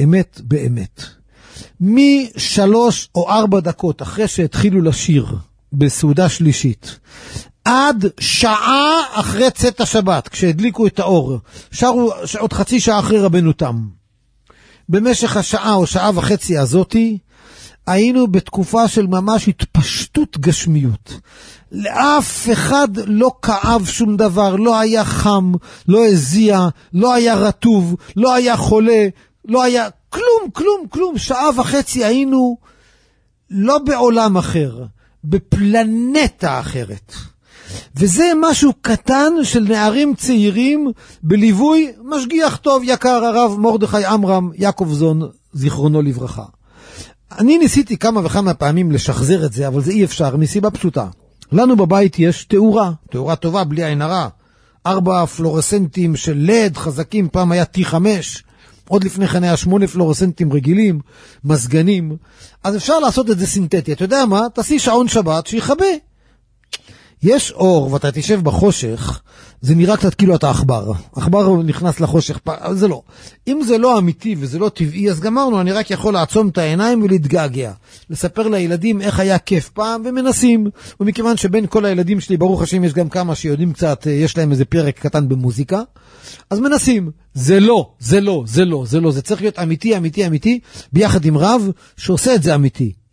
מ3 או 4 דקות אחרי שהתחילו לשיר בסעודה שלישית, עד שעה אחרי צאת השבת, כשהדליקו את האור, שרו עוד חצי שעה אחרי רבנו תם. במשך השעה או שעה וחצי הזאתי, היינו בתקופה של ממש התפשטות גשמיות. לאף אחד לא כאב שום דבר, לא היה חם, לא הזיע, לא היה רטוב, לא היה חולה, לא היה כלום. שעה וחצי היינו לא בעולם אחר, בפלנטה אחרת. וזה משהו קטן של נערים צעירים בליווי משגיח טוב יקר, הרב מרדכי עמרם יעקב זון זיכרונו לברכה. אני ניסיתי כמה וכמה פעמים לשחזר את זה, אבל זה אי אפשר מסיבה פשוטה. לנו בבית יש תאורה טובה בלי עין הרע, 4 פלורסנטים של לד חזקים, פעם היה T5, עוד לפני כן היה 8 פלורסנטים רגילים, מזגנים. אז אפשר לעשות את זה סינתטי. אתה יודע מה? תעשי שעון שבת שיחבא. יש אור ואתה תשב בחושך, זה נראה קצת כאילו אתה עכבר נכנס לחושך, זה לא. אם זה לא אמיתי וזה לא טבעי, אז גמרנו, אני רק יכול לעצום את העיניים ולהתגעגע. לספר לילדים איך היה כיף פעם, ומנסים. ומכיוון שבין כל הילדים שלי, ברוך השם, יש גם כמה שיודעים קצת, יש להם איזה פרק קטן במוזיקה, אז מנסים. זה לא, זה צריך להיות אמיתי, ביחד עם רב שעושה את זה אמיתי.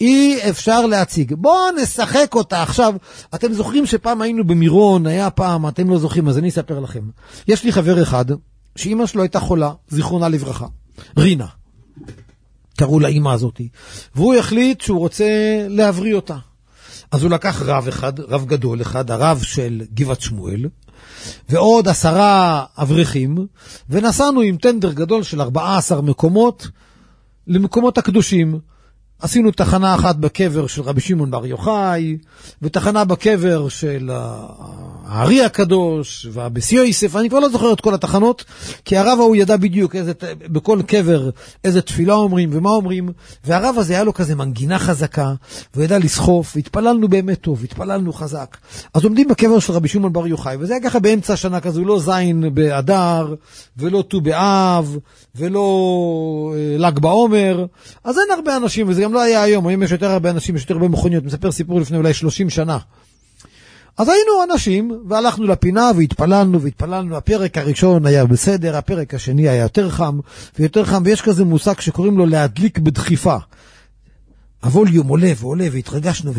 אי אפשר להציג. בואו נשחק אותה עכשיו. אתם זוכרים שפעם היינו במירון, היה פעם, אתם לא זוכרים, אז אני אספר לכם. יש לי חבר אחד, שאמא שלו הייתה חולה, זיכרונה לברכה, רינה. קראו לאמא הזאת. והוא החליט שהוא רוצה להבריא אותה. אז הוא לקח רב אחד, רב גדול אחד, הרב של גבעת שמואל, ועוד 10 אברכים, ונסענו עם טנדר גדול של 14 מקומות, למקומות הקדושים. עשינו תחנה אחת בקבר של רבי שמעון בר יוחאי, ותחנה בקבר של הארי הקדוש, והבס יוסף, אני כבר לא זוכר את כל התחנות, כי הרב ההוא ידע בדיוק בכל קבר איזה תפילה אומרים ומה אומרים, והרב הזה היה לו כזה מנגינה חזקה, והוא ידע לסחוף, והתפללנו באמת טוב, התפללנו חזק. אז עומדים בקבר של רבי שמעון בר יוחאי, וזה היה ככה באמצע השנה כזו, לא זין באדר, ולא ט"ו באב, ולא ל"ג בעומר, אז אין הרבה אנשים, וזה גם לא היה היום, היום יש יותר הרבה אנשים, יש יותר הרבה מכוניות, מספר סיפור לפני אולי 30 שנה. אז היינו אנשים, והלכנו לפינה, והתפללנו, הפרק הראשון היה בסדר, הפרק השני היה יותר חם, ויש כזה מושג שקוראים לו להדליק בדחיפה. הווליום עולה ועולה, והתרגשנו,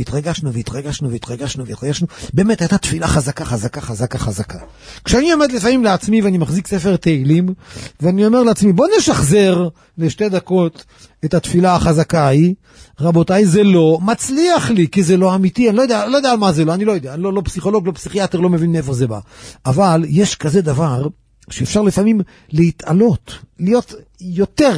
באמת הייתה תפילה חזקה. כשאני עומד לפעמים לעצמי, ואני מחזיק ספר תהילים, ואני אומר לעצמי, בוא נשחזר ל2 דקות את התפילה החזקה ההיא, רבותיי, זה לא מצליח לי, כי זה לא אמיתי, אני לא יודע על מה זה לא, אני לא יודע, אני לא פסיכולוג, לא פסיכיאטר, לא מבין מאיפה זה בא. אבל יש כזה דבר, שאפשר לפעמים להתעלות, להיות יותר.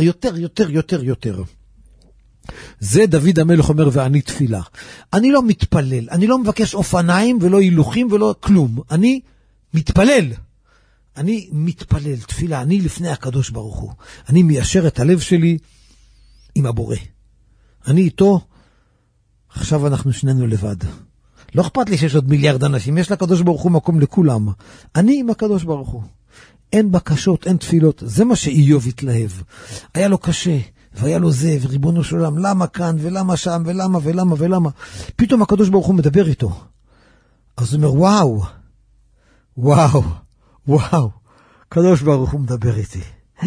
זה דוד המלך אומר, ואני תפילה. אני לא מתפלל, אני לא מבקש אופניים ולא הילוכים ולא כלום. אני מתפלל, תפילה. אני לפני הקדוש ברוך הוא. אני מיישר את הלב שלי עם הבורא. אני איתו, עכשיו אנחנו שנינו לבד. לא אכפת לי שיש עוד מיליארד אנשים, יש לקדוש ברוך הוא מקום לכולם. אני עם הקדוש ברוך הוא. אין בקשות, אין תפילות. זה מה שאיוב התלהב. היה לו קשה. והיה לו זה, וריבונו של עולם, למה כאן, ולמה שם, ולמה. פתאום הקדוש ברוך הוא מדבר איתו. אז הוא אומר, וואו, הקדוש ברוך הוא מדבר איתי.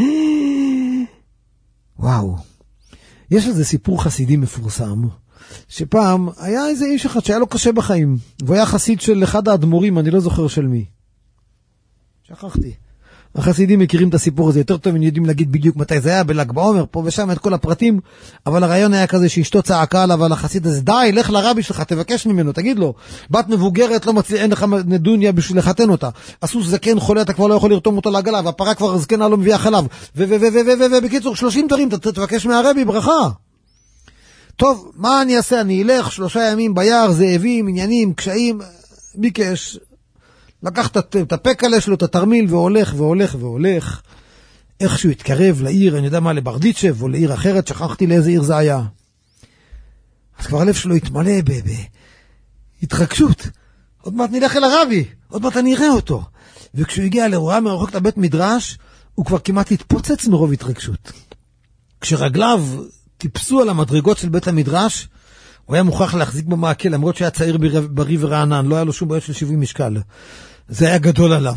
וואו. יש איזה סיפור חסידי מפורסם, שפעם היה איזה איש אחד שהיה לו קשה בחיים, והוא היה חסיד של אחד האדמו"רים, אני לא זוכר של מי. שכחתי. החסידים מכירים את הסיפור הזה יותר טוב, הם יודעים להגיד בדיוק מתי זה היה, בל"ג בעומר, פה ושם את כל הפרטים, אבל הרעיון היה כזה שאשתו צעקה עליו על החסיד הזה, די, לך לרבי שלך, תבקש ממנו, תגיד לו, בת מבוגרת, לא מצליח, אין לך נדוניה בשביל לחתן אותה, הסוס זקן חולה, אתה כבר לא יכול לרתום אותו לעגלה, והפרה כבר זקנה לא מביאה חלב, ובקיצור 30 דברים, תבקש מהרבי ברכה. טוב, מה אני אעשה? אני אלך 3 ימים ביער, זאבים, עניינים, קשיים, ביקש. לקח את הפקלה שלו, את התרמיל, והולך. איך שהוא התקרב לעיר, אני יודע מה, לברדיצ'ב, או לעיר אחרת, שכחתי לאיזה עיר זה היה. אז כבר הלב שלו התמלא בהתרגשות. עוד מעט נלך אל הרבי, עוד מעט אני אראה אותו. וכשהוא הגיע לרואה מרחוק לבית מדרש, הוא כבר כמעט התפוצץ מרוב התרגשות. כשרגליו טיפסו על המדרגות של בית המדרש, הוא היה מוכרח להחזיק במעקל, למרות שהיה צעיר בריא ורענן, לא היה לו שום בעיה של 70 משקל. זה היה גדול עליו.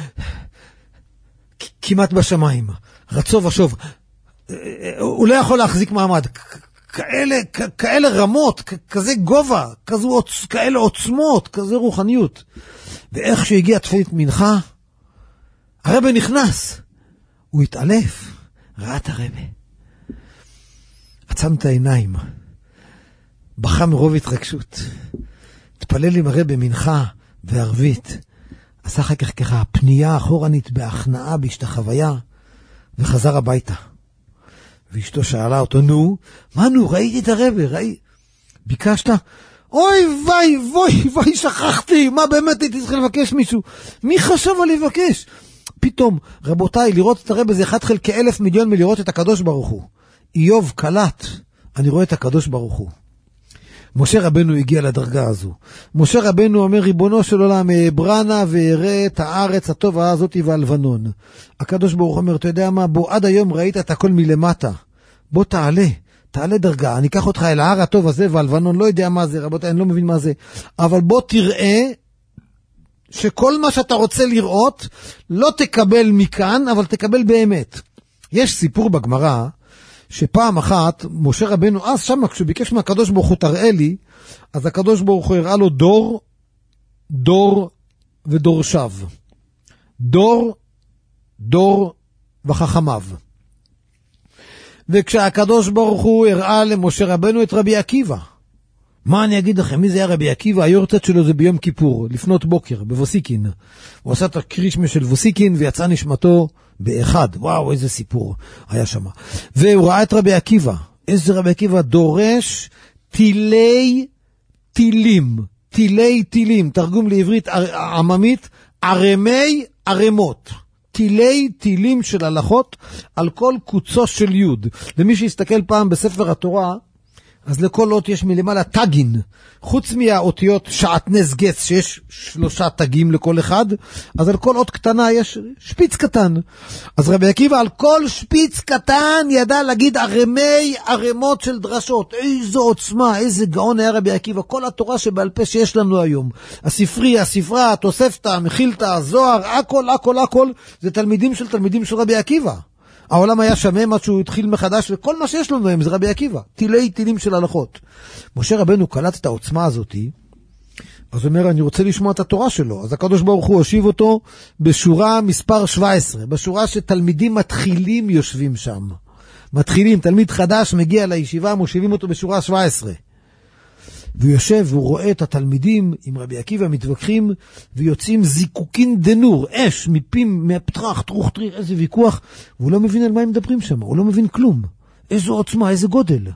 כמעט בשמיים. רצוב ושוב. הוא לא יכול להחזיק מעמד. כאלה רמות, כזה גובה, כאלה עוצמות, כזה רוחניות. ואיך שהגיע תפילת מנחה, הרבי נכנס. הוא התעלף, ראה את הרבי. עצם את העיניים. בכה מרוב התרגשות. התפלל עם הרבי מנחה וערבית. עשה אחר כך ככה פנייה אחורנית בהכנעה בהשתחוויה, וחזר הביתה. ואשתו שאלה אותו, מה ראיתי את הרבי, ביקשת? אוי וואי, שכחתי, מה באמת הייתי צריך לבקש מישהו? מי חשב על לבקש? פתאום, רבותיי, לראות את הרבי זה 1/1,000,000,000 מלראות את הקדוש ברוך הוא. איוב קלט, אני רואה את הקדוש ברוך הוא. משה רבנו הגיע לדרגה הזו. משה רבנו אומר, ריבונו של עולם, אברנה ואראה את הארץ הטובה הזאת והלבנון. הקדוש ברוך הוא אומר, אתה יודע מה? בוא, עד היום ראית את הכל מלמטה. בוא תעלה דרגה. אני אקח אותך אל ההר הטוב הזה והלבנון, לא יודע מה זה, רבותיי, אני לא מבין מה זה. אבל בוא תראה שכל מה שאתה רוצה לראות, לא תקבל מכאן, אבל תקבל באמת. יש סיפור בגמרא, שפעם אחת, משה רבנו, אז שם, כשהוא ביקש מהקדוש ברוך הוא תראה לי, אז הקדוש ברוך הוא הראה לו דור, דור ודורשיו. דור, דור וחכמיו. וכשהקדוש ברוך הוא הראה למשה רבנו את רבי עקיבא, מה אני אגיד לכם, מי זה היה רבי עקיבא? היורצייט שלו זה ביום כיפור, לפנות בוקר, בווסיקין. הוא עשה את הקרישמה של ווסיקין ויצא נשמתו באחד. וואו, איזה סיפור היה שם. והוא ראה את רבי עקיבא. איזה רבי עקיבא? דורש תילי תילים. תילי תילים. תרגום לעברית עממית, ערמי ערמות. תילי תילים של הלכות על כל קוצו של יוד. ומי שיסתכל פעם בספר התורה, אז לכל אות יש מלמעלה תגין, חוץ מהאותיות שעטנז גץ, שיש 3 תגים לכל אחד, אז על כל אות קטנה יש שפיץ קטן. אז רבי עקיבא על כל שפיץ קטן ידע להגיד ערמי ערמות של דרשות. איזו עוצמה, איזה גאון היה רבי עקיבא. כל התורה שבעל פה שיש לנו היום, הספרי, הספרה, התוספתא, מחילתא, הזוהר, הכל, זה תלמידים של רבי עקיבא. העולם היה שמם עד שהוא התחיל מחדש, וכל מה שיש לנו היום זה רבי עקיבא, תילי תילים של הלכות. משה רבנו קלט את העוצמה הזאת, אז הוא אומר, אני רוצה לשמוע את התורה שלו. אז הקדוש ברוך הוא הושיב אותו בשורה מספר 17, בשורה שתלמידים מתחילים יושבים שם. מתחילים, תלמיד חדש מגיע לישיבה, מושיבים אותו בשורה 17. והוא יושב והוא רואה את התלמידים עם רבי עקיבא מתווכחים, ויוצאים זיקוקין דנור, אש, מפים, מהפתח, טרוך טריר, איזה ויכוח, והוא לא מבין על מה הם מדברים שם, הוא לא מבין כלום. איזו עוצמה, איזה גודל.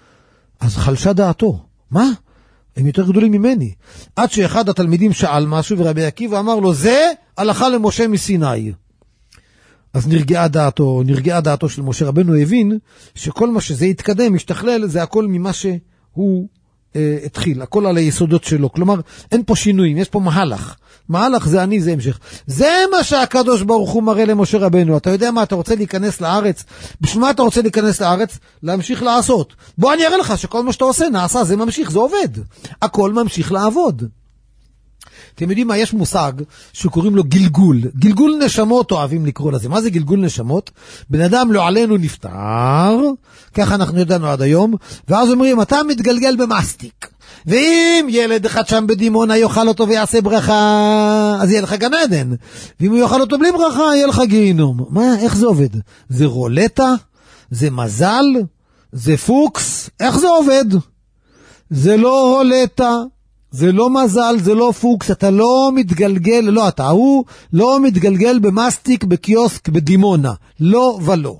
אז חלשה דעתו. מה? הם יותר גדולים ממני. עד שאחד התלמידים שאל משהו, ורבי עקיבא אמר לו, זה הלכה למשה מסיני. אז נרגעה דעתו של משה רבנו, הבין שכל מה שזה יתקדם, ישתכלל, זה הכל ממה שהוא התחיל, הכל על היסודות שלו. כלומר, אין פה שינויים, יש פה מהלך זה אני, זה המשך. זה מה שהקדוש ברוך הוא מראה למשה רבנו. אתה יודע מה, אתה רוצה להיכנס לארץ? בשביל מה אתה רוצה להיכנס לארץ? להמשיך לעשות. בוא אני אראה לך שכל מה שאתה עושה נעשה, זה ממשיך, זה עובד. הכל ממשיך לעבוד. אתם יודעים מה? יש מושג שקוראים לו גלגול. גלגול נשמות אוהבים לקרוא לזה. מה זה גלגול נשמות? בן אדם לא עלינו נפטר, ככה אנחנו ידענו עד היום, ואז אומרים, אתה מתגלגל במסטיק. ואם ילד אחד שם בדימונה יאכל אותו ויעשה ברכה, אז יהיה לך גן עדן. ואם הוא יאכל אותו בלי ברכה, יהיה לך גיהינום. מה? איך זה עובד? זה רולטה? זה מזל? זה פוקס? איך זה עובד? זה לא רולטה. זה לא מזל, זה לא פוקס, אתה לא מתגלגל, הוא לא מתגלגל במסטיק בקיוסק בדימונה, לא ולא.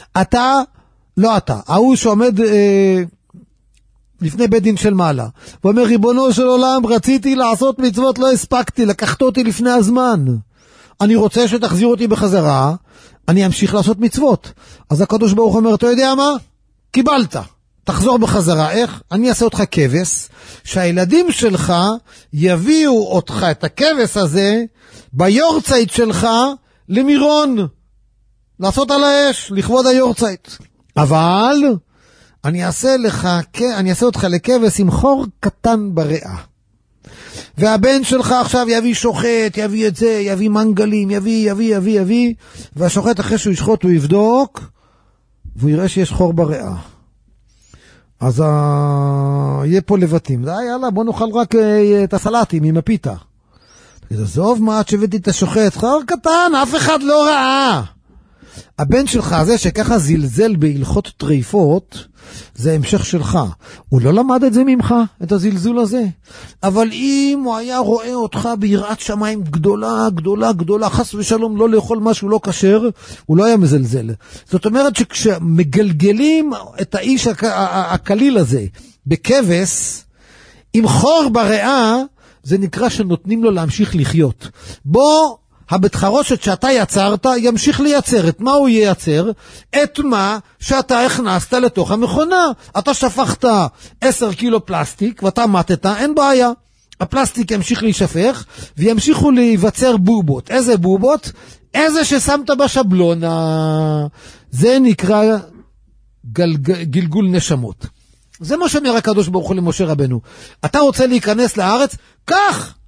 הוא שעומד לפני בית דין של מעלה, ואומר, ריבונו של עולם, רציתי לעשות מצוות, לא הספקתי, לקחת אותי לפני הזמן. אני רוצה שתחזיר אותי בחזרה, אני אמשיך לעשות מצוות. אז הקדוש ברוך אומר, אתה יודע מה? קיבלת. תחזור בחזרה, איך? אני אעשה אותך כבש, שהילדים שלך יביאו אותך, את הכבש הזה, ביורצייט שלך, למירון. לעשות על האש, לכבוד היורצייט. אבל, אני אעשה אותך לכבש עם חור קטן בריאה. והבן שלך עכשיו יביא שוחט, יביא את זה, יביא מנגלים, יביא, והשוחט אחרי שהוא ישחוט, הוא יבדוק, והוא יראה שיש חור בריאה. אז יהיה פה לבטים. יאללה, בוא נאכל רק את הסלטים עם הפיתה. עזוב מה, עד שהבאתי את השוחט, חור קטן, אף אחד לא ראה. הבן שלך הזה שככה זלזל בהלכות טריפות, זה המשך שלך. הוא לא למד את זה ממך, את הזלזול הזה. אבל אם הוא היה רואה אותך ביראת שמיים גדולה, חס ושלום לא לאכול משהו לא כשר, הוא לא היה מזלזל. זאת אומרת שכשמגלגלים את האיש הקליל הזה בכבש, עם חור בריאה, זה נקרא שנותנים לו להמשיך לחיות. בוא, הבית חרושת שאתה יצרת ימשיך לייצר. את מה הוא ייצר? את מה שאתה הכנסת לתוך המכונה. אתה שפכת 10 קילו פלסטיק ואתה מתת, אין בעיה. הפלסטיק ימשיך להישפך וימשיכו להיווצר בובות. איזה בובות? איזה ששמת בשבלונה. זה נקרא גלגול נשמות. זה מה שאומר הקדוש ברוך הוא למשה רבנו. אתה רוצה להיכנס לארץ? כך!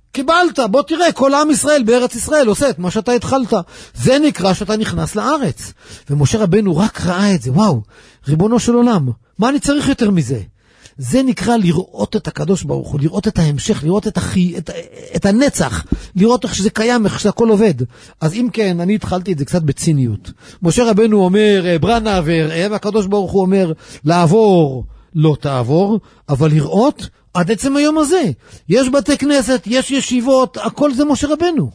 קיבלת, בוא תראה, כל עם ישראל בארץ ישראל עושה את מה שאתה התחלת. זה נקרא שאתה נכנס לארץ. ומשה רבנו רק ראה את זה, וואו, ריבונו של עולם, מה אני צריך יותר מזה? זה נקרא לראות את הקדוש ברוך הוא, לראות את ההמשך, לראות את הנצח, לראות איך שזה קיים, איך שהכל עובד. אז אם כן, אני התחלתי את זה קצת בציניות. משה רבנו אומר, ברנה וראה, והקדוש ברוך הוא אומר, לעבור לא תעבור, אבל לראות עד עצם היום הזה. יש בתי כנסת, יש ישיבות, הכל זה משה רבנו.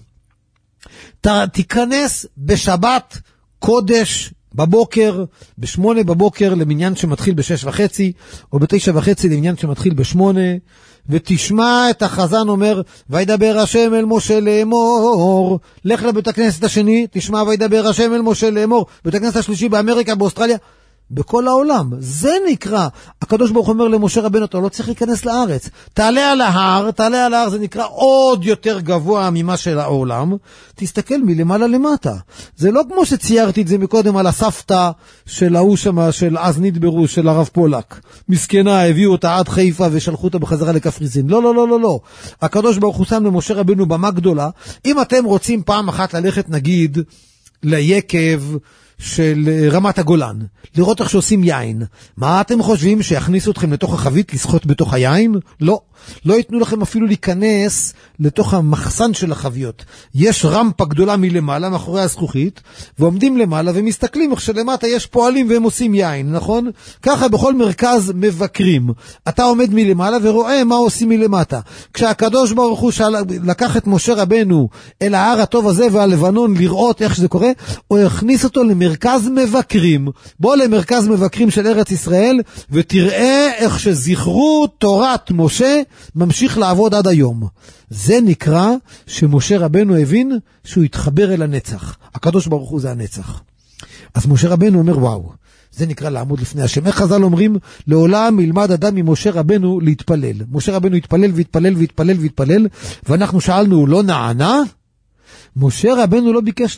תיכנס בשבת קודש, בבוקר, ב8 בבוקר למניין שמתחיל ב6:30, או ב9:30 למניין שמתחיל ב8, ותשמע את החזן אומר, וידבר השם אל משה לאמור, לך לבית הכנסת השני, תשמע וידבר השם אל משה לאמור, בית הכנסת השלישי באמריקה, באוסטרליה, בכל העולם. זה נקרא, הקדוש ברוך אומר למשה רבנו, אתה לא צריך להיכנס לארץ, תעלה על ההר, זה נקרא עוד יותר גבוה ממה של העולם, תסתכל מלמעלה למטה. זה לא כמו שציירתי את זה מקודם על הסבתא של ההוא שמה, של אז נדברו, של הרב פולק. מסכנה, הביאו אותה עד חיפה ושלחו אותה בחזרה לקפריסין. לא. הקדוש ברוך הוא שם למשה רבנו במה גדולה. אם אתם רוצים פעם אחת ללכת נגיד ליקב של רמת הגולן, לראות איך שעושים יין, מה אתם חושבים, שיכניסו אתכם לתוך החבית לשחות בתוך היין? לא ייתנו לכם אפילו להיכנס לתוך המחסן של החביות. יש רמפה גדולה מלמעלה מאחורי הזכוכית, ועומדים למעלה ומסתכלים איך שלמטה יש פועלים והם עושים יין, נכון? ככה בכל מרכז מבקרים, אתה עומד מלמעלה ורואה מה עושים מלמטה. כשהקדוש ברוך הוא לקח את משה רבנו אל ההר הטוב הזה והלבנון לראות איך שזה קורה, הוא הכניס אותו למרכז מבקרים. בוא למרכז מבקרים של ארץ ישראל ותראה איך שזכרו תורת משה ממשיך לעבוד עד היום. זה נקרא שמשה רבנו הבין שהוא יתחבר אל הנצח. הקדוש ברוך הוא זה הנצח. אז משה רבנו אומר, וואו, זה נקרא לעמוד לפני השם. איך חז"ל אומרים, לעולם ילמד אדם ממשה רבנו להתפלל. משה רבנו התפלל, ואנחנו שאלנו, הוא לא נענה? משה רבנו לא ביקש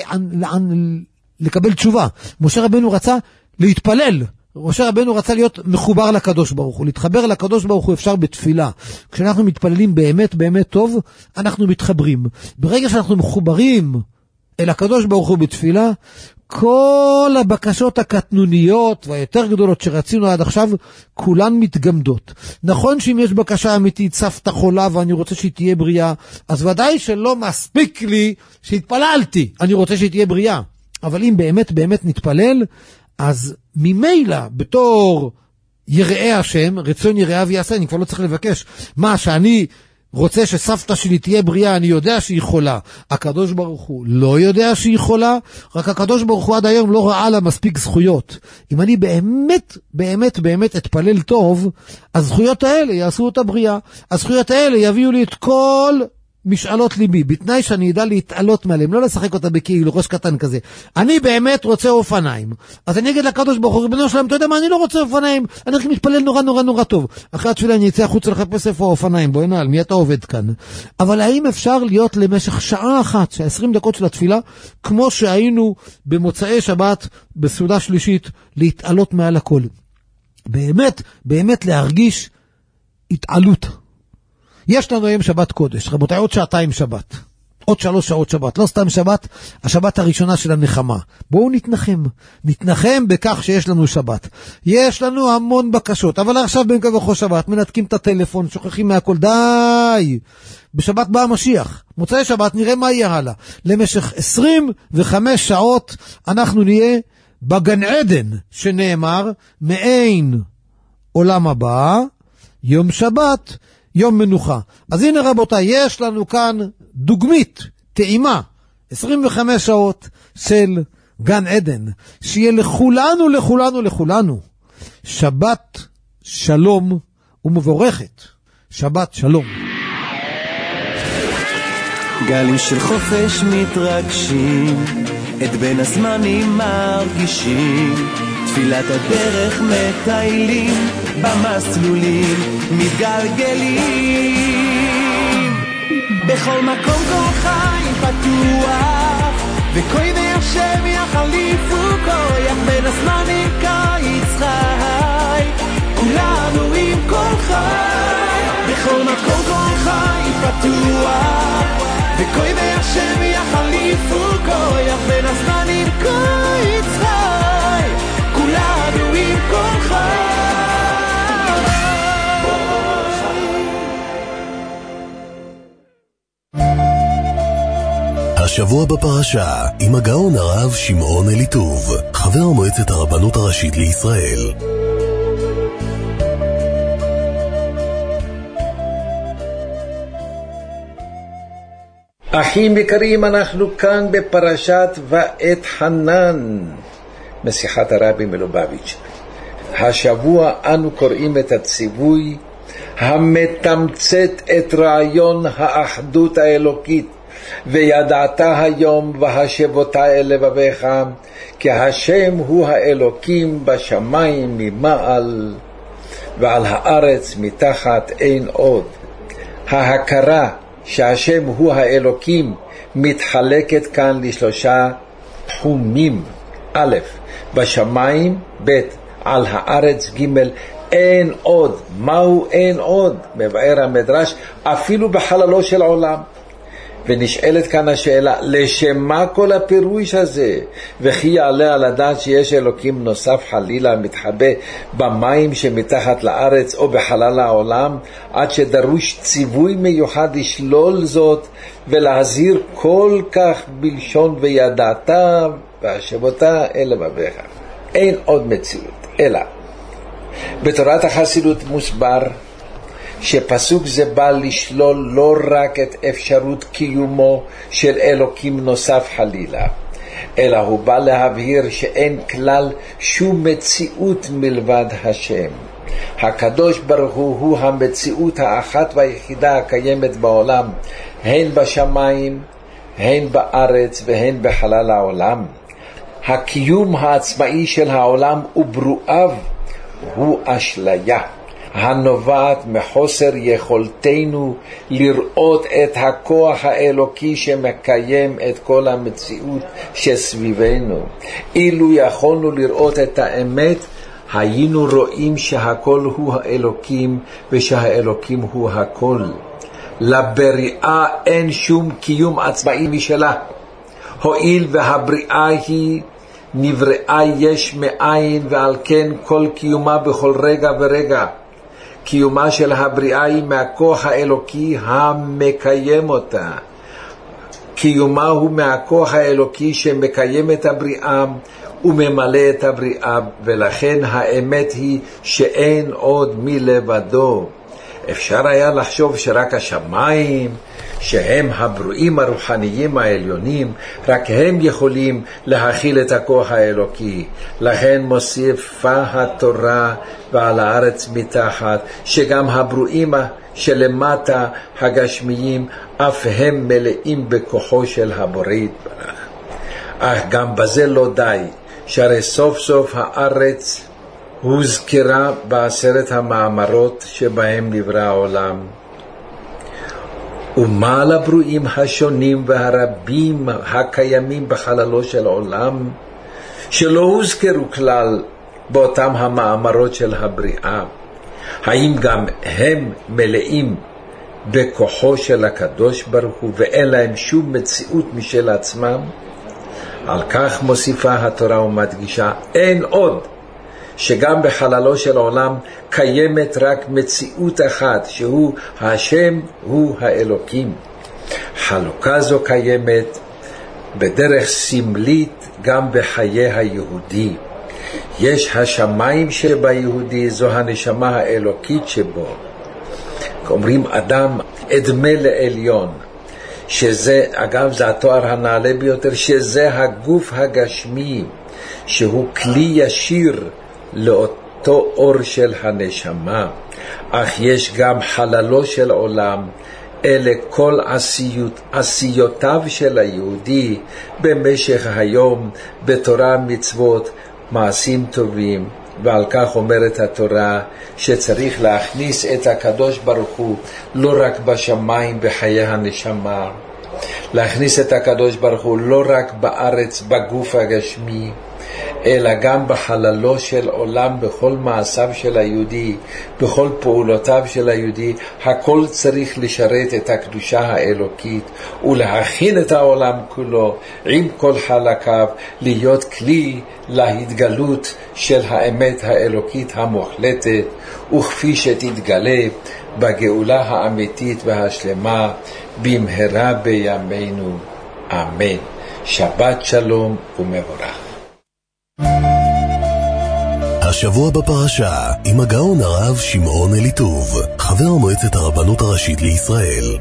לקבל תשובה. משה רבנו רצה להתפלל. משה רבנו רצה להיות מחובר לקדוש ברוך הוא. להתחבר לקדוש ברוך הוא אפשר בתפילה. כשאנחנו מתפללים באמת טוב, אנחנו מתחברים. ברגע שאנחנו מחוברים אל הקדוש ברוך הוא בתפילה, כל הבקשות הקטנוניות והיותר גדולות שרצינו עד עכשיו, כולן מתגמדות. נכון שאם יש בקשה אמיתית, סבתא חולה ואני רוצה שהיא תהיה בריאה, אז ודאי שלא מספיק לי שהתפללתי, אני רוצה שהיא תהיה בריאה. אבל אם באמת נתפלל, אז ממילא בתור יראה השם, רצון יראה ויעשה, אני כבר לא צריך לבקש. מה, שאני רוצה שסבתא שלי תהיה בריאה, אני יודע שהיא חולה. הקדוש ברוך הוא לא יודע שהיא חולה, רק הקדוש ברוך הוא עד היום לא ראה לה מספיק זכויות. אם אני באמת אתפלל טוב, הזכויות האלה יעשו אותה בריאה. הזכויות האלה יביאו לי את כל משאלות ליבי, בתנאי שאני ידע להתעלות מעליהם, לא לשחק אותה בכאילו, ראש קטן כזה. אני באמת רוצה אופניים. אז אני אגיד לקדוש ברוך הוא, ריבונו שלם, אתה יודע מה, אני לא רוצה אופניים, אני רק מתפלל נורא טוב. אחרי התפילה אני אצא החוץ לחפש איפה האופניים, בואי נעל, מי אתה עובד כאן? אבל האם אפשר להיות למשך שעה אחת, 20 דקות של התפילה, כמו שהיינו במוצאי שבת, בסעודה שלישית, להתעלות מעל הכל? באמת להרגיש התעלות. יש לנו היום שבת קודש, רבותיי, עוד שעתיים שבת, עוד 3 שעות שבת, לא סתם שבת, השבת הראשונה של הנחמה. בואו נתנחם בכך שיש לנו שבת. יש לנו המון בקשות, אבל עכשיו בין כה וכה שבת, מנתקים את הטלפון, שוכחים מהכל, די. בשבת בא המשיח, מוצאי שבת נראה מה יהיה הלאה. למשך 25 שעות אנחנו נהיה בגן עדן, שנאמר, מעין עולם הבא, יום שבת, יום מנוחה. אז הנה רבותיי, יש לנו כאן דוגמית, טעימה, 25 שעות של גן עדן, שיהיה לכולנו שבת שלום ומבורכת. שבת שלום. גלים של חופש מתרגשים, את בין הזמנים מרגישים, תפילת הדרך מטיילים, במסלולים מתגלגלים. בכל מקום כל חי פתוח, וכוי השם יחליפו כוח, בין הזמנים קיץ חי, כולנו עם כל חי. בכל מקום כל חי פתוח, פתוח וכוי והשם יחליפו כוח בין הזמנים כוי צחי כולנו עם כל חי השבוע בפרשה עם הגאון הרב שמעון אליטוב, חבר מועצת הרבנות הראשית לישראל. אחים יקרים, אנחנו כאן בפרשת ואת חנן, משיחת הרבי מלובביץ'. השבוע אנו קוראים את הציווי המתמצת את רעיון האחדות האלוקית, וידעת היום והשבותה אל לבביך, כי השם הוא האלוקים בשמיים ממעל, ועל הארץ מתחת אין עוד. ההכרה שהשם הוא האלוקים מתחלקת כאן לשלושה תחומים. א', בשמיים, ב', על הארץ, ג', אין עוד. מהו אין עוד? מבאר המדרש, אפילו בחללו של עולם. ונשאלת כאן השאלה, לשם מה כל הפירוש הזה? וכי יעלה על הדעת שיש אלוקים נוסף חלילה מתחבא במים שמתחת לארץ או בחלל העולם, עד שדרוש ציווי מיוחד לשלול זאת ולהזהיר כל כך בלשון וידעת והשבותה אל לבביך. אין עוד מציאות, אלא בתורת החסידות מוסבר שפסוק זה בא לשלול לא רק את אפשרות קיומו של אלוקים נוסף חלילה, אלא הוא בא להבהיר שאין כלל שום מציאות מלבד השם. הקדוש ברוך הוא המציאות האחת והיחידה הקיימת בעולם, הן בשמיים, הן בארץ והן בחלל העולם. הקיום העצמאי של העולם וברואיו הוא אשליה הנובעת מחוסר יכולתנו לראות את הכוח האלוקי שמקיים את כל המציאות שסביבנו. אילו יכולנו לראות את האמת, היינו רואים שהכל הוא האלוקים ושהאלוקים הוא הכל. לבריאה אין שום קיום עצמאי משלה, הואיל והבריאה היא נבראה יש מאין, ועל כן כל קיומה בכל רגע ורגע. קיומה של הבריאה היא מהכוח האלוקי המקיים אותה. קיומה הוא מהכוח האלוקי שמקיים את הבריאה וממלא את הבריאה, ולכן האמת היא שאין עוד מלבדו. אפשר היה לחשוב שרק השמיים, שהם הברואים הרוחניים העליונים, רק הם יכולים להכיל את הכוח האלוקי. לכן מוסיפה התורה ועל הארץ מתחת, שגם הברואים שלמטה הגשמיים, אף הם מלאים בכוחו של הבורא יתברך. אך גם בזה לא די, שהרי סוף סוף הארץ הוזכרה בעשרת המאמרות שבהם נברא העולם. ומה על הברואים השונים והרבים הקיימים בחללו של עולם, שלא הוזכרו כלל באותם המאמרות של הבריאה? האם גם הם מלאים בכוחו של הקדוש ברוך הוא ואין להם שום מציאות משל עצמם? על כך מוסיפה התורה ומדגישה, אין עוד, שגם בחללו של עולם קיימת רק מציאות אחת, שהוא השם הוא האלוקים. חלוקה זו קיימת בדרך סמלית גם בחיי היהודי. יש השמיים שביהודי, זו הנשמה האלוקית שבו. אומרים אדם אדמה לעליון, שזה, אגב, זה התואר הנעלה ביותר, שזה הגוף הגשמי, שהוא כלי ישיר לאותו אור של הנשמה. אך יש גם חללו של עולם, אלה כל עשיותיו של היהודי במשך היום, בתורה, מצוות, מעשים טובים. ועל כך אומרת התורה שצריך להכניס את הקדוש ברוך הוא לא רק בשמיים בחיי הנשמה, להכניס את הקדוש ברוך הוא לא רק בארץ בגוף הגשמי, אלא גם בחללו של עולם, בכל מעשיו של היהודי, בכל פעולותיו של היהודי. הכל צריך לשרת את הקדושה האלוקית ולהכין את העולם כולו עם כל חלקיו, להיות כלי להתגלות של האמת האלוקית המוחלטת, וכפי שתתגלה בגאולה האמיתית והשלמה במהרה בימינו, אמן. שבת שלום ומבורך. השבוע בפרשה עם הגאון הרב שמעון אליטוב, חבר מועצת הרבנות הראשית לישראל.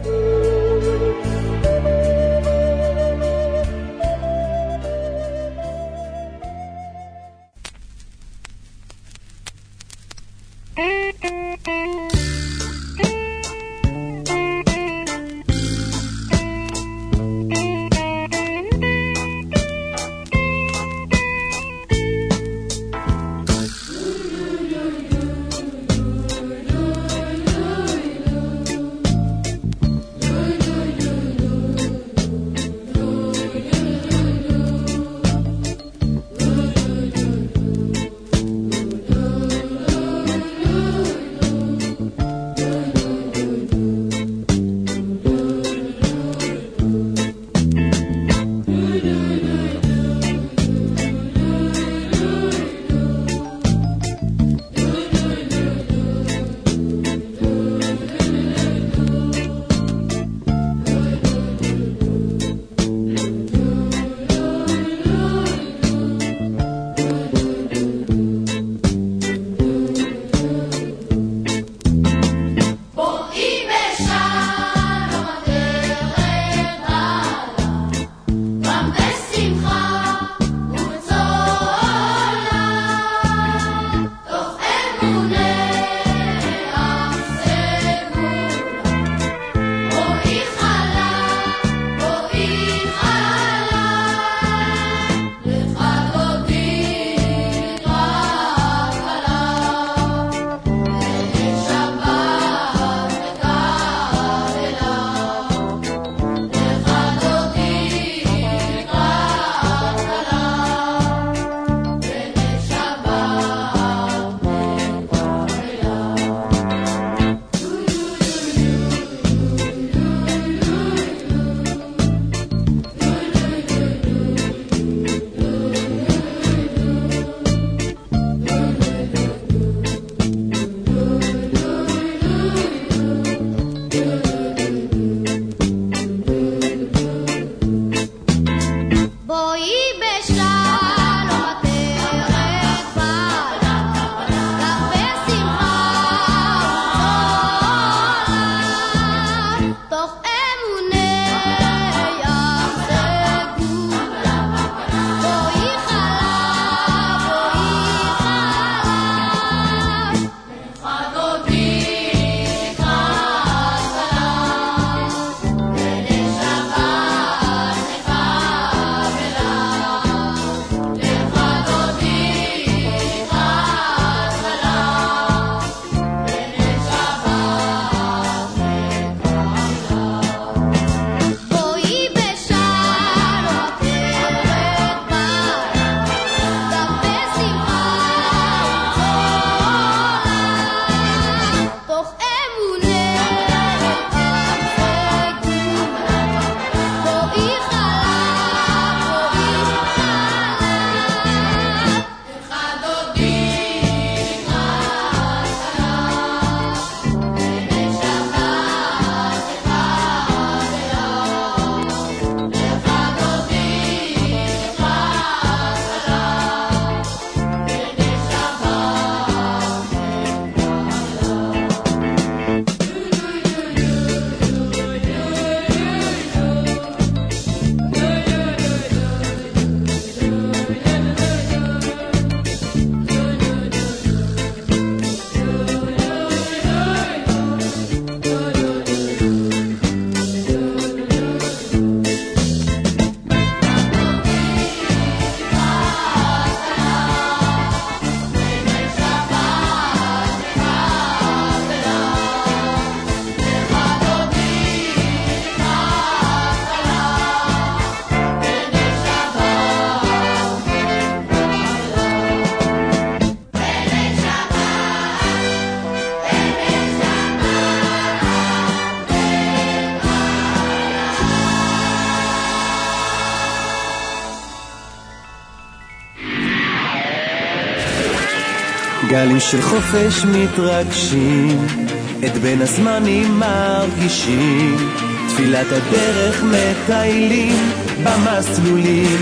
גלים של חופש מתרגשים, את בין הזמנים מרגישים, תפילת הדרך מטיילים, במסלולים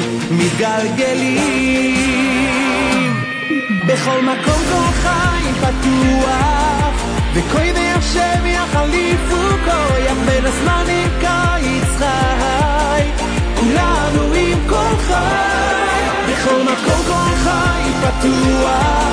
מתגלגלים. בכל מקום כל חי פתוח, וכוי השם יחליפו כוח, בין הזמנים קיץ חי, כולנו עם כל חי. בכל מקום כל חי פתוח,